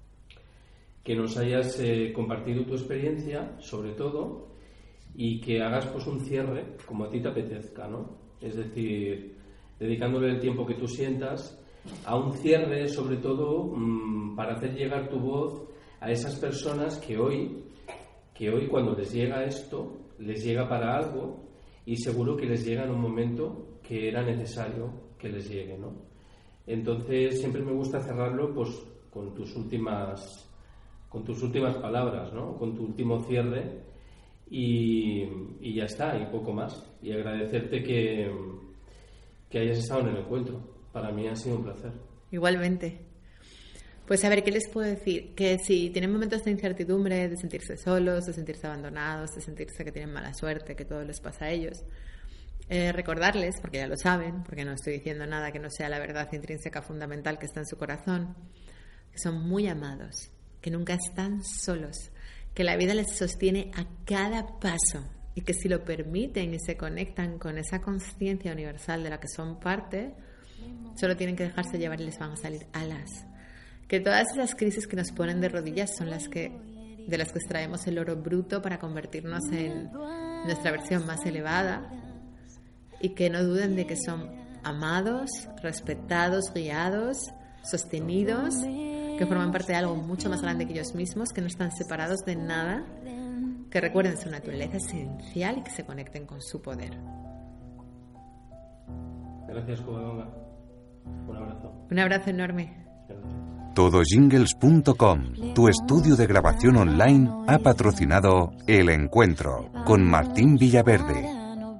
que nos hayas eh, compartido tu experiencia, sobre todo, y que hagas pues un cierre como a ti te apetezca, ¿no? Es decir, dedicándole el tiempo que tú sientas a un cierre, sobre todo, mmm, para hacer llegar tu voz a esas personas que hoy, que hoy cuando les llega esto, les llega para algo y seguro que les llega en un momento que era necesario que les llegue, ¿no? Entonces siempre me gusta cerrarlo pues con tus últimas con tus últimas palabras, ¿no? Con tu último cierre y, y ya está, y poco más. Y agradecerte que, que hayas estado en el encuentro. Para mí ha sido un placer. Igualmente. Pues a ver, ¿qué les puedo decir? Que si tienen momentos de incertidumbre, de sentirse solos, de sentirse abandonados, de sentirse que tienen mala suerte, que todo les pasa a ellos, eh, recordarles, porque ya lo saben, porque no estoy diciendo nada que no sea la verdad intrínseca fundamental que está en su corazón, que son muy amados, que nunca están solos, que la vida les sostiene a cada paso y que si lo permiten y se conectan con esa conciencia universal de la que son parte, solo tienen que dejarse llevar y les van a salir alas. Que todas esas crisis que nos ponen de rodillas son las que, de las que extraemos el oro bruto para convertirnos en nuestra versión más elevada, y que no duden de que son amados, respetados, guiados, sostenidos, que forman parte de algo mucho más grande que ellos mismos, que no están separados de nada, que recuerden su naturaleza esencial y que se conecten con su poder. Gracias, Covadonga. Un abrazo. Un abrazo enorme. Todojingles punto com, tu estudio de grabación online, ha patrocinado El Encuentro con Martín Villaverde.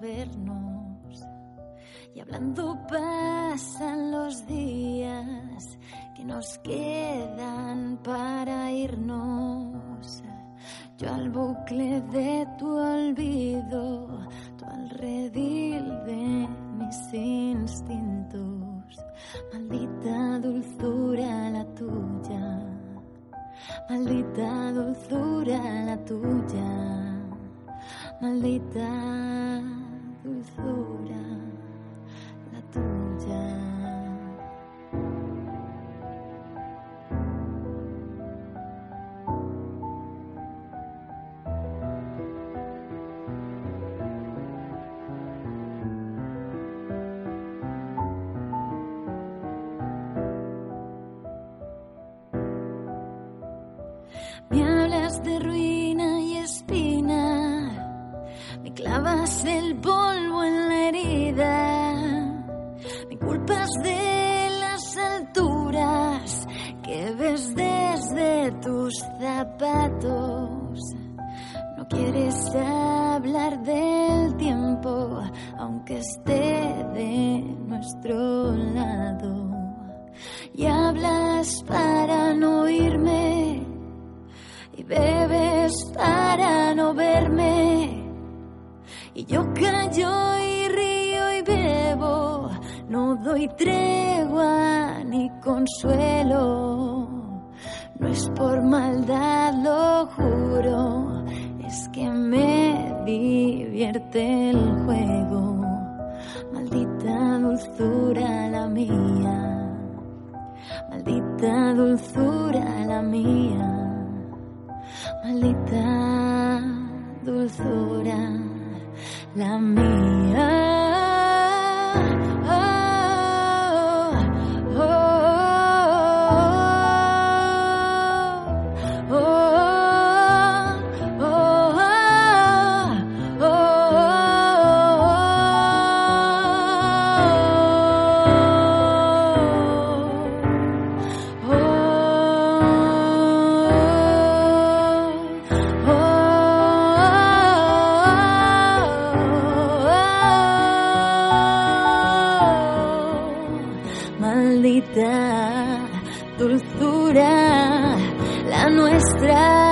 Y hablando pasan los días que nos quedan para irnos. Yo al bucle de tu olvido, tú al redil de mis instintos. Maldita dulzura la tuya, maldita dulzura la tuya, maldita dulzura la tuya. Me hablas de ruina y espina, me clavas el polvo en la herida, me culpas de las alturas que ves desde tus zapatos. No quieres hablar del tiempo, aunque esté de nuestro lado, y hablas para no oírme y bebes para no verme, y yo callo y río y bebo, no doy tregua ni consuelo. No es por maldad, lo juro, es que me divierte el juego. Maldita dulzura la mía, maldita dulzura la mía, maldita dulzura la mía. Maldita dulzura la nuestra.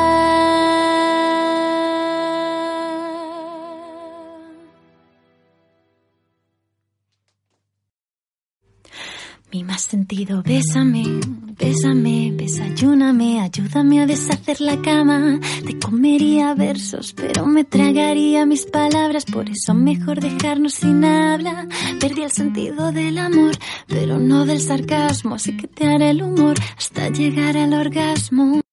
Mi más sentido, bésame, bésame, desayúname, ayúdame a deshacer la cama. Te comería versos, pero me tragaría mis palabras, por eso mejor dejarnos sin habla. Perdí el sentido del amor, pero no del sarcasmo, así que te haré el humor hasta llegar al orgasmo.